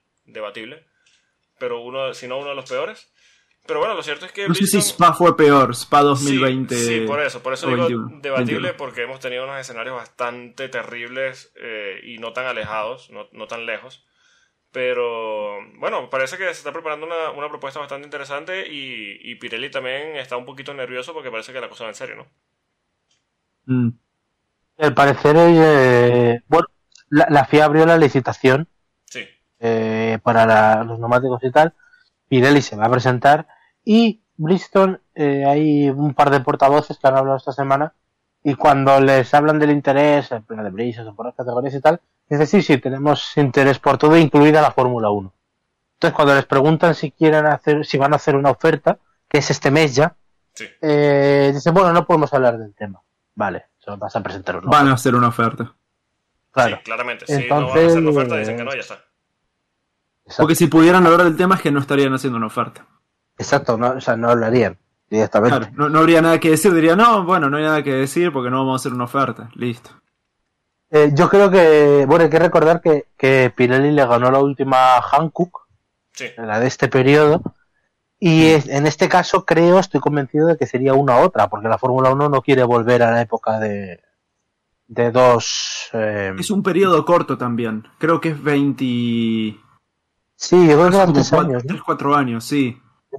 pero si no uno de los peores. Pero bueno, lo cierto es que No sé si Bridgestone... Spa fue peor, Spa 2020. Sí, por eso o digo 21, debatible, 21. porque hemos tenido unos escenarios bastante terribles y no tan alejados, no tan lejos. Pero bueno, parece que se está preparando una propuesta bastante interesante y Pirelli también está un poquito nervioso porque parece que la cosa va en serio, ¿no? Mm. Al parecer, bueno, la FIA abrió la licitación Sí, para los neumáticos y tal. Pirelli se va a presentar y Bridgestone, hay un par de portavoces que han hablado esta semana y cuando les hablan del interés, en plan de Bridgestone, por las categorías y tal, dicen sí, tenemos interés por todo, incluida la Fórmula 1. Entonces, cuando les preguntan si van a hacer una oferta, que es este mes ya, sí. dicen, bueno, no podemos hablar del tema. Vale, se vas a presentar uno. Van a hacer una oferta. Claro. Sí, claramente. Si Entonces, no van a hacer la oferta, dicen que no, ya está. Exacto. Porque si pudieran hablar del tema es que no estarían haciendo una oferta. Exacto, no, o sea, no hablarían directamente. Claro, no habría nada que decir, diría, no hay nada que decir porque no vamos a hacer una oferta. Listo. Yo creo que, bueno, hay que recordar que Pirelli le ganó la última a Hankook, Sí, la de este periodo, y en este caso estoy convencido de que sería una u otra, porque la Fórmula 1 no quiere volver a la época de dos... Es un periodo corto también. Creo que es 20... Sí, yo creo que eran como 3 años, ¿no? 3-4 años, sí.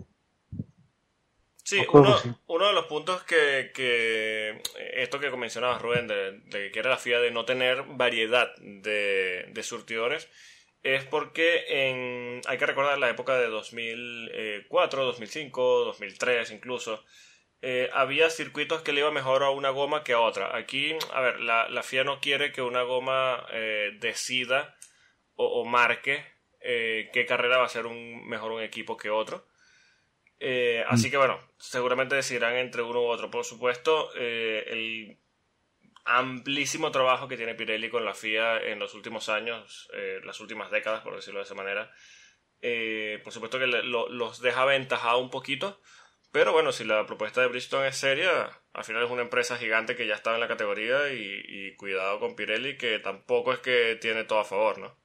sí, Me acuerdo, sí. uno de los puntos que esto que mencionabas, Rubén, de que quiere la FIA de no tener variedad de surtidores, es porque hay que recordar la época de 2004, 2005, 2003 incluso, había circuitos que le iba mejor a una goma que a otra. Aquí, a ver, la FIA no quiere que una goma decida o marque qué carrera va a ser mejor un equipo que otro. Así que bueno, seguramente decidirán entre uno u otro. Por supuesto, el amplísimo trabajo que tiene Pirelli con la FIA en los últimos años, las últimas décadas, por decirlo de esa manera, por supuesto que los deja aventajado un poquito. Pero bueno, si la propuesta de Bridgestone es seria, al final es una empresa gigante que ya estaba en la categoría y cuidado con Pirelli, que tampoco es que tiene todo a favor, ¿no?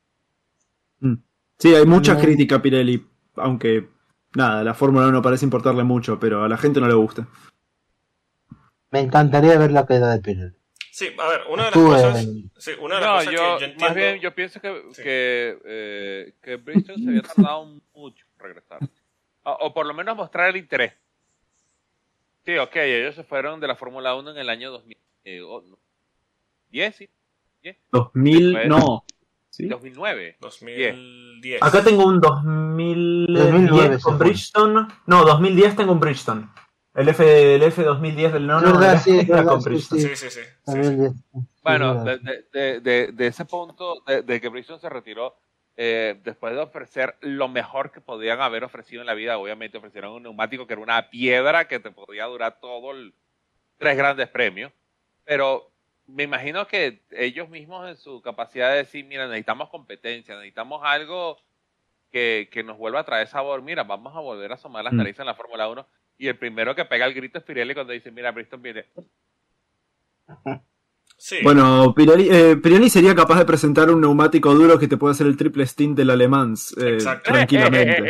Sí, hay mucha crítica a Pirelli, aunque nada, la Fórmula 1 parece importarle mucho, pero a la gente no le gusta. Me encantaría ver la caída de Pirelli. Sí, a ver, una de las Tú, cosas, sí, una de las No, cosas que yo entiendo... más bien, yo pienso Sí. que Bridgestone se había tardado mucho en regresar. O por lo menos mostrar el interés. Sí, ok, ellos se fueron de la Fórmula 1 en el año 2010, ¿sí? 2000, Después- no. ¿Sí? 2009. 2010. Acá tengo un 2010 2009 con se fue. Bridgestone. No, 2010 tengo un Bridgestone. El F 2010 del Es verdad, sí, es era verdad, con sí, Bridgestone. Sí. También, Bueno, sí, de ese punto, de que Bridgestone se retiró, después de ofrecer lo mejor que podían haber ofrecido en la vida, obviamente ofrecieron un neumático que era una piedra que te podía durar tres grandes premios, pero me imagino que ellos mismos en su capacidad de decir, mira, necesitamos competencia, necesitamos algo que nos vuelva a traer sabor, mira, vamos a volver a asomar las narices en la Fórmula 1, y el primero que pega el grito es Pirelli cuando dice, mira, Bridgestone viene. Sí. Bueno, Pirelli sería capaz de presentar un neumático duro que te puede hacer el triple stint del alemán Exacto. tranquilamente.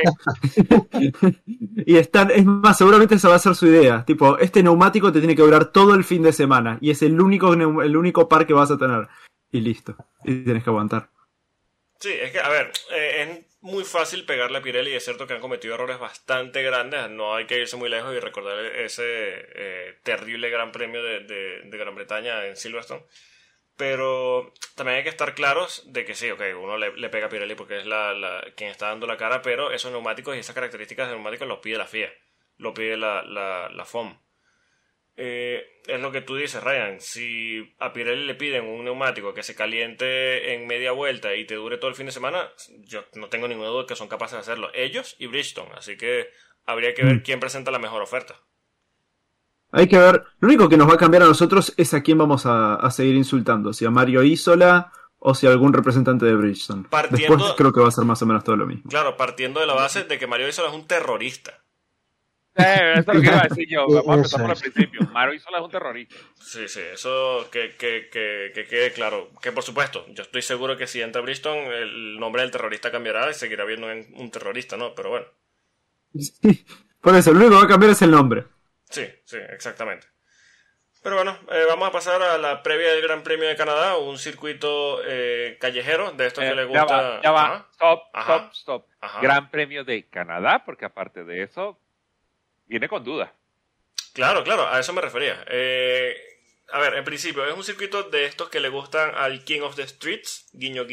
Y es más, seguramente esa va a ser su idea. Tipo, este neumático te tiene que durar todo el fin de semana y es el único par que vas a tener. Y listo. Y tienes que aguantar. Sí, es que, a ver, es muy fácil pegarle a Pirelli y es cierto que han cometido errores bastante grandes. No hay que irse muy lejos y recordar ese terrible gran premio de Gran Bretaña en Silverstone. Pero también hay que estar claros de que sí, ok, uno le pega a Pirelli porque es quien está dando la cara, pero esos neumáticos y esas características de neumáticos los pide la FIA, lo pide la FOM. Es lo que tú dices, Ryan. Si a Pirelli le piden un neumático que se caliente en media vuelta y te dure todo el fin de semana, yo no tengo ninguna duda que son capaces de hacerlo. Ellos y Bridgestone. Así que habría que ver quién presenta la mejor oferta. Hay que ver. Lo único que nos va a cambiar a nosotros es a quién vamos a seguir insultando. Si a Mario Isola o si a algún representante de Bridgestone. Después creo que va a ser más o menos todo lo mismo. Claro, partiendo de la base de que Mario Isola es un terrorista. Eso es lo que iba a decir yo. Vamos a empezar por el principio. Mario Isola es un terrorista. Sí, eso que quede claro. Que por supuesto, yo estoy seguro que si entra Bridgestone, el nombre del terrorista cambiará y seguirá viendo un terrorista, ¿no? Pero bueno. Sí, por eso, lo único que va a cambiar es el nombre. Sí, exactamente. Pero bueno, vamos a pasar a la previa del Gran Premio de Canadá, un circuito callejero de estos que le gusta. Ya va. Stop. Ajá. Gran Premio de Canadá, porque aparte de eso, viene con dudas. Claro, a eso me refería. A ver, en principio, es un circuito de estos que le gustan al King of the Streets, guiño.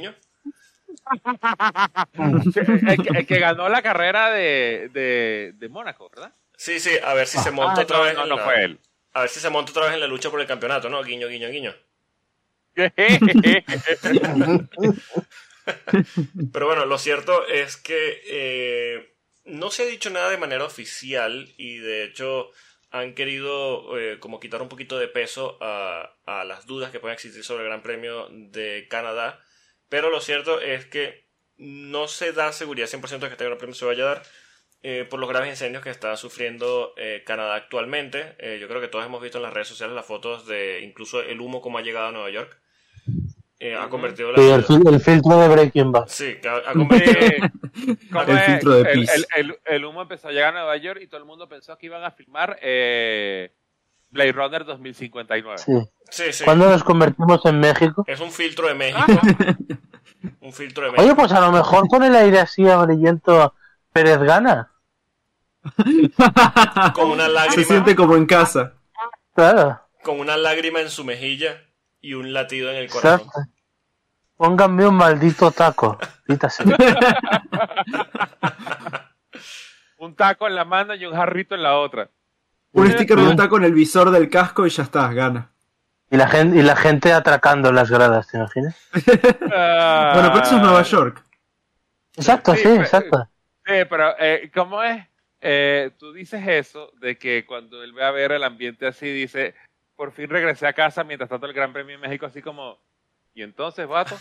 el que ganó la carrera de Mónaco, ¿verdad? Sí, a ver si se monta otra vez. No fue él. A ver si se monta otra vez en la lucha por el campeonato, ¿no? Guiño. Pero bueno, lo cierto es que no se ha dicho nada de manera oficial y de hecho han querido como quitar un poquito de peso a las dudas que pueden existir sobre el Gran Premio de Canadá. Pero lo cierto es que no se da seguridad 100% de que este Gran Premio se vaya a dar. Por los graves incendios que está sufriendo Canadá actualmente. Yo creo que todos hemos visto en las redes sociales las fotos de incluso el humo como ha llegado a Nueva York. Ha convertido el filtro de Breaking Bad. Sí, ha convertido el filtro de Peace. El humo empezó a llegar a Nueva York y todo el mundo pensó que iban a filmar Blade Runner 2059. Sí. ¿Cuándo nos convertimos en México? Es un filtro de México. Un filtro de México. Oye, pues a lo mejor con el aire así amarillento Pérez gana. Con una lágrima. Se siente como en casa. Claro. Con una lágrima en su mejilla y un latido en el corazón. Exacto. Pónganme un maldito taco. Quítase. Un taco en la mano y un jarrito en la otra. Un sticker de un taco en el visor del casco y ya está, gana. Y la gente atracando en las gradas, ¿te imaginas? Bueno, pero eso es Nueva York. Exacto, exacto. Sí, pero ¿cómo es? Tú dices eso, de que cuando él ve a ver el ambiente así, dice, por fin regresé a casa, mientras tanto el Gran Premio de México así como, ¿y entonces, vato?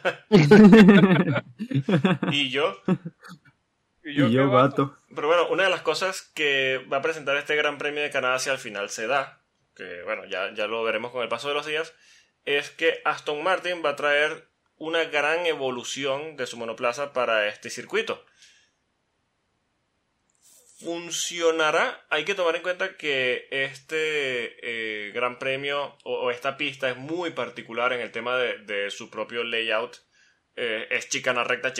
¿Y yo? ¿Y yo, vato? Pero bueno, una de las cosas que va a presentar este Gran Premio de Canadá si al final se da, que bueno, ya lo veremos con el paso de los días, es que Aston Martin va a traer una gran evolución de su monoplaza para este circuito. ¿Funcionará? Hay que tomar en cuenta que este Gran Premio o esta pista es muy particular en el tema de su propio layout. Es chicana recta,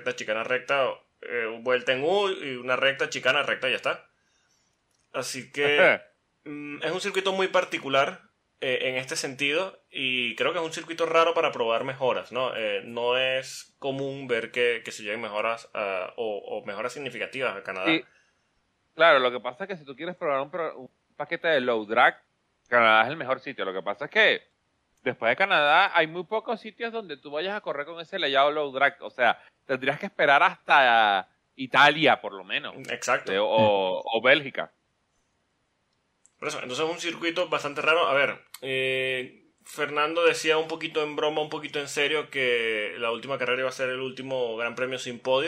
vuelta en U y una recta, chicana recta y ya está. Así que es un circuito muy particular en este sentido y creo que es un circuito raro para probar mejoras, ¿no? No es común ver que se lleguen mejoras o mejoras significativas a Canadá. Sí. Claro, lo que pasa es que si tú quieres probar un paquete de low drag, Canadá es el mejor sitio. Lo que pasa es que después de Canadá hay muy pocos sitios donde tú vayas a correr con ese layout low drag. O sea, tendrías que esperar hasta Italia, por lo menos. Exacto. O Bélgica. Por eso, entonces es un circuito bastante raro. A ver, Fernando decía un poquito en broma, un poquito en serio, que la última carrera iba a ser el último Gran Premio sin podio.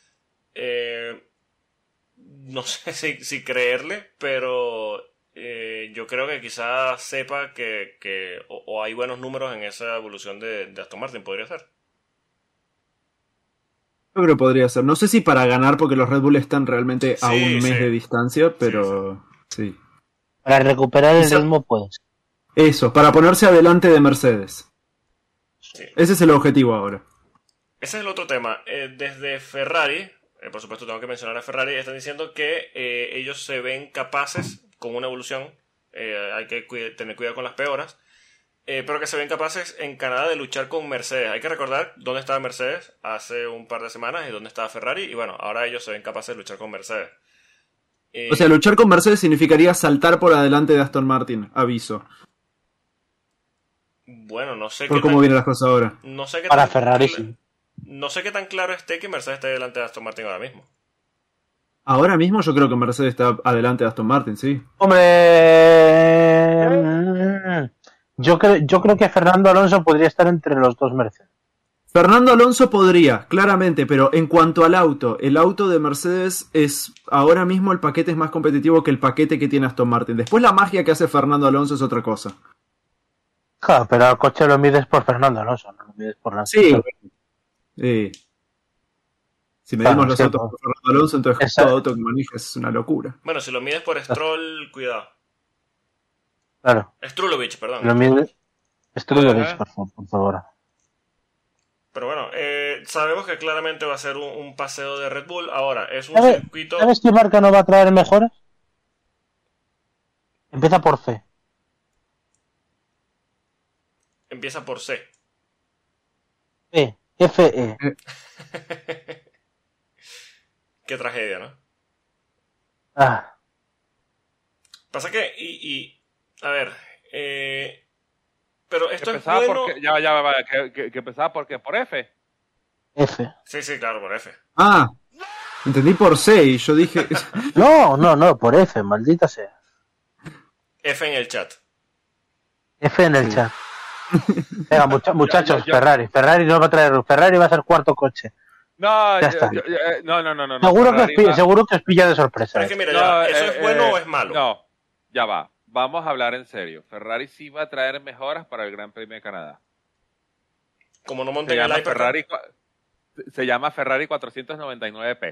No sé si creerle, pero yo creo que quizás sepa que o hay buenos números en esa evolución de Aston Martin, podría ser. Yo creo que podría ser. No sé si para ganar, porque los Red Bull están realmente a un mes de distancia, pero sí. Para recuperar el ritmo, pues. Eso, para ponerse adelante de Mercedes. Sí. Ese es el objetivo ahora. Ese es el otro tema. Desde Ferrari, por supuesto tengo que mencionar a Ferrari, están diciendo que ellos se ven capaces, con una evolución, hay que tener cuidado con las peoras, pero que se ven capaces en Canadá de luchar con Mercedes. Hay que recordar dónde estaba Mercedes hace un par de semanas y dónde estaba Ferrari, y bueno, ahora ellos se ven capaces de luchar con Mercedes. O sea, luchar con Mercedes significaría saltar por adelante de Aston Martin, aviso. Bueno, no sé Por qué cómo tan- vienen las cosas ahora. no sé qué Para tan Ferrari, cla- sí. No sé qué tan claro esté que Mercedes esté delante de Aston Martin ahora mismo. Ahora mismo yo creo que Mercedes está adelante de Aston Martin, sí. Hombre, yo creo que Fernando Alonso podría estar entre los dos Mercedes. Fernando Alonso podría, claramente, pero en cuanto al auto, el auto de Mercedes es ahora mismo el paquete es más competitivo que el paquete que tiene Aston Martin. Después la magia que hace Fernando Alonso es otra cosa. Claro, pero el coche lo mides por Fernando Alonso, no lo mides por Lance. Sí. Si medimos Claro, los sí, autos pues. por Fernando Alonso, entonces Exacto. todo auto que maneja es una locura. Bueno, si lo mides por Stroll, cuidado. Claro, Strulovich, perdón. lo mides. Esto lo Ajá. veréis, por favor. Pero bueno, sabemos que claramente va a ser un paseo de Red Bull. Ahora, es un ¿Sabes circuito... ¿Sabes qué marca no va a traer mejoras? Empieza por C. Empieza por C. FE. Qué tragedia, ¿no? Ah, Pasa que, a ver, pero esto es empezaba bueno... porque, que empezaba porque por F. F. Sí, claro, por F. Ah, entendí por C y yo dije... No, por F, maldita sea. F en el chat. F en el chat. Venga, muchachos, ya. Ferrari no va a traer, Ferrari va a ser cuarto coche. No, Ya está. no. Seguro que, Ferrari va- seguro que os pilla de sorpresa. Pero es que mira, No, ya, ¿eso es bueno o es malo? No, ya va. Vamos a hablar en serio. Ferrari sí va a traer mejoras para el Gran Premio de Canadá. Como no Se monten el llama Hypercar. Ferrari, se llama Ferrari 499P.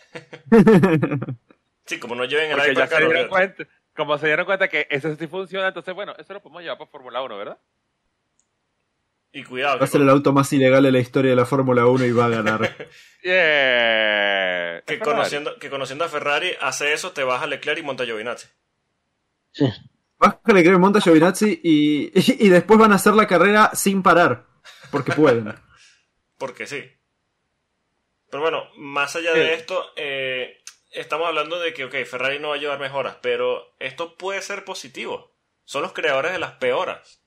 Sí, como no lleven el Porque ya Hypercar. se dieron olvídate. cuenta, como se dieron cuenta que eso sí funciona, entonces bueno, eso lo podemos llevar por Fórmula 1, ¿verdad? Y cuidado. Va a ser el auto más ilegal de la historia de la Fórmula 1 y va a ganar. Yeah. que, Es Ferrari. conociendo a Ferrari, hace eso, te baja Leclerc y monta Giovinazzi. Sí. Bájale que monta Giovinazzi y después van a hacer la carrera sin parar. Porque pueden. Porque sí. Pero bueno, más allá de esto, estamos hablando de que, ok, Ferrari no va a llevar mejoras, pero esto puede ser positivo. Son los creadores de las peoras.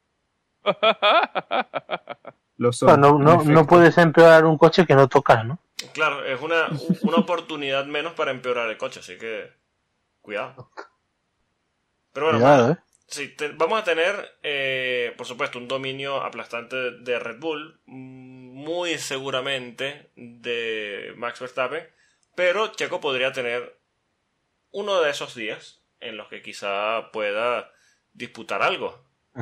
Lo son. No, en no efecto. puedes empeorar un coche que no tocas, ¿no? Claro, es una oportunidad menos para empeorar el coche, así que cuidado. Pero bueno, Cuidado, sí, vamos a tener, por supuesto, un dominio aplastante de Red Bull, muy seguramente de Max Verstappen, pero Checo podría tener uno de esos días en los que quizá pueda disputar algo.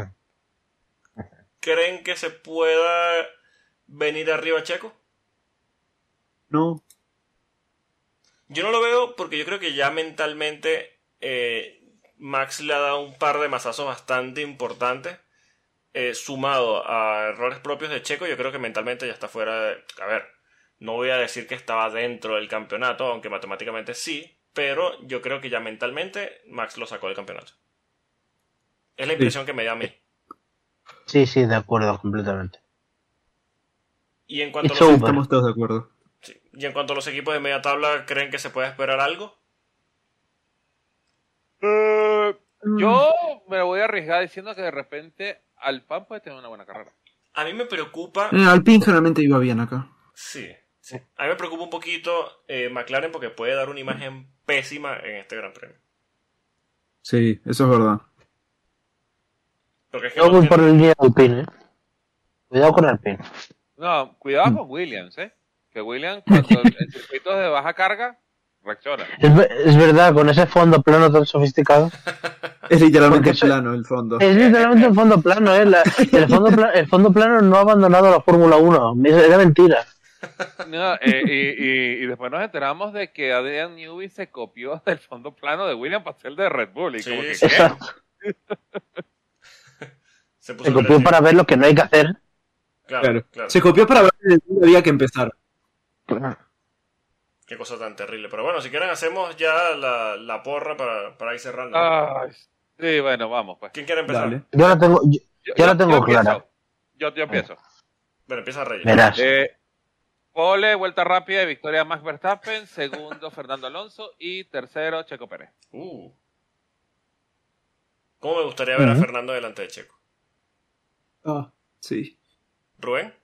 ¿Creen que se pueda venir arriba Checo? No. Yo no lo veo porque yo creo que ya mentalmente Max le ha dado un par de mazazos bastante importantes. Sumado a errores propios de Checo, yo creo que mentalmente ya está fuera de... A ver, no voy a decir que estaba dentro del campeonato, aunque matemáticamente sí, pero yo creo que ya mentalmente Max lo sacó del campeonato. Es la impresión que me da a mí. Sí, de acuerdo, completamente. Y en cuanto a It's los, over. Estamos todos de acuerdo. sí, y en cuanto a los equipos de media tabla, ¿creen que se puede esperar algo? Yo me voy a arriesgar diciendo que de repente Alpine puede tener una buena carrera. A mí me preocupa... Alpine generalmente iba bien acá. Sí. A mí me preocupa un poquito McLaren porque puede dar una imagen pésima en este Gran Premio. Sí, eso es verdad. Porque es que Yo no voy tiene- por el día del pin, Cuidado con el pin. No, cuidado con Williams, que Williams cuando en circuitos de baja carga reacciona. Es verdad, con ese fondo plano tan sofisticado. Es literalmente Porque eso- plano el fondo. Es literalmente un fondo plano, el fondo plano no ha abandonado la Fórmula 1. Era mentira. No, y después nos enteramos de que Adrian Newey se copió del fondo plano de Williams para hacer el de Red Bull. Y Sí, como que, sí. ¿qué? Exacto. Se puso Se copió agresivo. para ver lo que no hay que hacer. Claro. Se copió para ver dónde había que empezar. Qué cosa tan terrible. Pero bueno, si quieren hacemos ya la porra para ir cerrando. Ay, sí, bueno, vamos pues. ¿Quién quiere empezar? Dale. Yo la tengo, yo la tengo empiezo. clara. Yo empiezo. Bueno, empieza Reyes. Verás. Pole, vuelta rápida de victoria Max Verstappen, segundo Fernando Alonso y tercero Checo Pérez. ¿Cómo me gustaría ver a Fernando delante de Checo? Sí. ¿Rubén?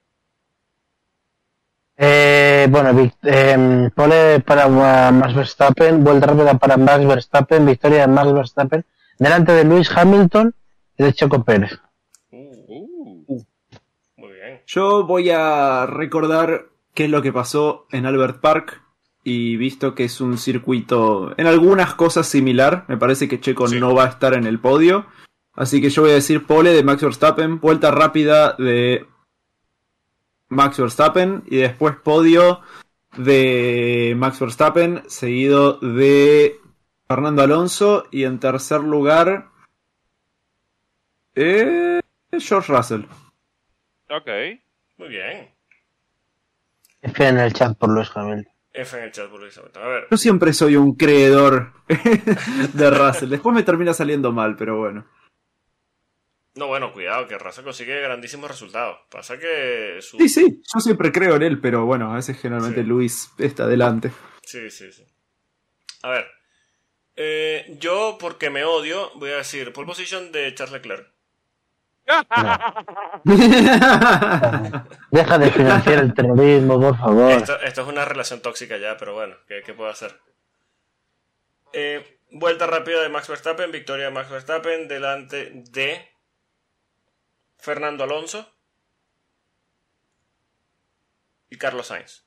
Pole para Max Verstappen, vuelta rápida para Max Verstappen, victoria de Max Verstappen, delante de Lewis Hamilton y de Checo Pérez. Muy bien. Yo voy a recordar qué es lo que pasó en Albert Park y visto que es un circuito en algunas cosas similar, me parece que Checo no va a estar en el podio, así que yo voy a decir pole de Max Verstappen, vuelta rápida de Max Verstappen y después podio de Max Verstappen seguido de Fernando Alonso y en tercer lugar George Russell. Ok. Muy bien. F en el chat por Lewis Hamilton. F en el chat por Lewis Hamilton. A ver. Yo siempre soy un creedor de Russell. Después me termina saliendo mal, pero bueno. No, bueno, cuidado, que Russell consigue grandísimos resultados. Pasa que... Sí, yo siempre creo en él, pero bueno, a veces generalmente Luis está adelante. Sí. A ver. Yo, porque me odio, voy a decir pole position de Charles Leclerc. Deja de financiar el terrorismo, por favor. Esto es una relación tóxica ya, pero bueno, ¿qué puedo hacer? Vuelta rápida de Max Verstappen, victoria de Max Verstappen delante de Fernando Alonso y Carlos Sainz.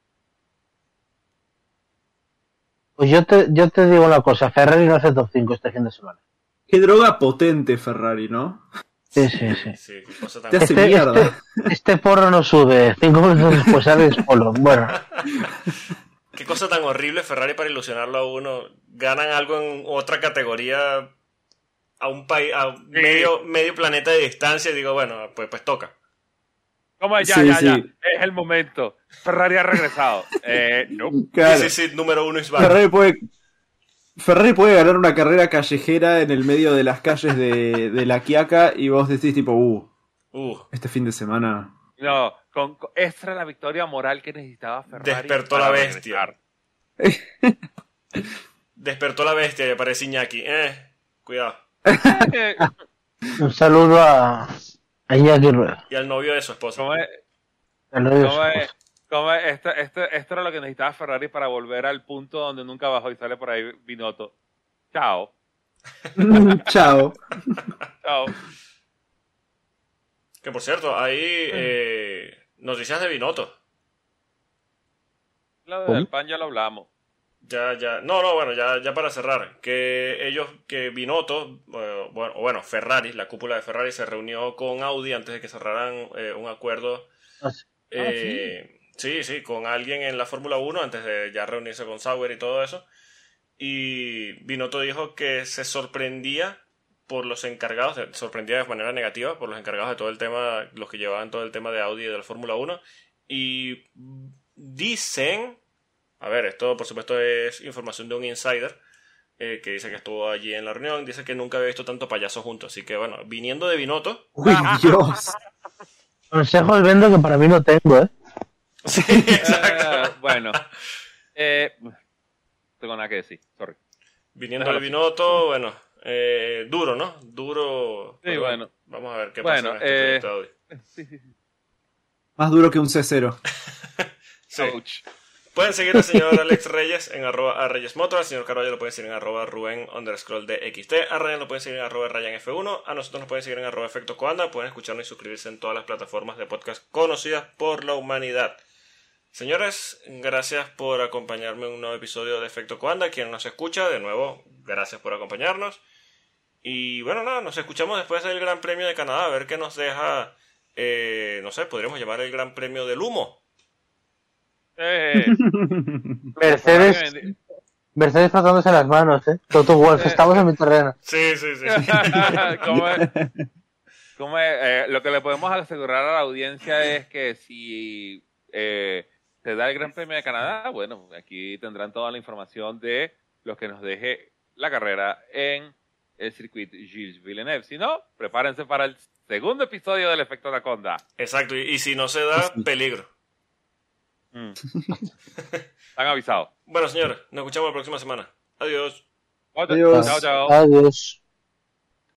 Pues yo te digo una cosa, Ferrari no hace top 5 este fin de semana. Qué droga potente Ferrari, ¿no? Sí. Sí, qué cosa tan... Te hace mierda. Este porro no sube, 5 minutos después sale solo. Bueno. Qué cosa tan horrible Ferrari para ilusionarlo a uno. Ganan algo en otra categoría a un país, a medio planeta de distancia y digo, bueno, pues toca. ¿Cómo es? Ya. Es el momento. Ferrari ha regresado. No. Claro. Sí, número 1 es Ferrari puede ganar una carrera callejera en el medio de las calles de La Quiaca y vos decís tipo, este fin de semana... No, esta era la victoria moral que necesitaba Ferrari. Despertó la bestia. Despertó la bestia y aparece Iñaki. Cuidado. Un saludo a Iñaki Rueda. Y al novio de su esposa. Esto era lo que necesitaba Ferrari para volver al punto donde nunca bajó y sale por ahí Binotto. Chao. Chao. Que por cierto, hay noticias de Binotto. Lo del pan ya lo hablamos. Ya. Bueno, ya para cerrar. Que Binotto, Ferrari, la cúpula de Ferrari se reunió con Audi antes de que cerraran un acuerdo. Sí, con alguien en la Fórmula 1 antes de ya reunirse con Sauber y todo eso. Y Binotto dijo que se sorprendía por los encargados, sorprendía de manera negativa por los encargados de todo el tema, los que llevaban todo el tema de Audi y de la Fórmula 1. Y dicen, a ver, esto por supuesto es información de un insider, que dice que estuvo allí en la reunión, dice que nunca había visto tanto payaso juntos. Así que bueno, viniendo de Binotto... ¡Uy, Dios! Consejos vendo que para mí no tengo, ¿eh? Sí, exacto. Bueno. Tengo nada que decir, sorry. Viniendo de Binotto, bueno, duro, ¿no? Duro. Sí, bueno. Vamos a ver qué pasa en este proyecto de Audi. Sí. Más duro que un C0. Sí. Ouch. Pueden seguir al señor Alex Reyes en @ReyesMotor, al señor Carvalho lo pueden seguir en @Ruben_DXT, a Ryan lo pueden seguir en @RyanF1, a nosotros nos pueden seguir en @Efecto Coanda, pueden escucharnos y suscribirse en todas las plataformas de podcast conocidas por la humanidad. Señores, gracias por acompañarme en un nuevo episodio de Efecto Coanda. Quien nos escucha, de nuevo, gracias por acompañarnos. Y bueno, nada, nos escuchamos después del Gran Premio de Canadá, a ver qué nos deja, no sé, podríamos llamar el Gran Premio del Humo. Mercedes frotándose las manos, Toto Wolff, estamos en mi terreno. Sí. ¿Cómo es? Lo que le podemos asegurar a la audiencia es que si se da el Gran Premio de Canadá, bueno, aquí tendrán toda la información de lo que nos deje la carrera en el circuito Gilles Villeneuve. Si no, prepárense para el segundo episodio del Efecto Anaconda. Exacto, y si no se da, peligro. Están avisados. Bueno, señores, nos escuchamos la próxima semana. Adiós. Adiós. Chao, chao. Adiós.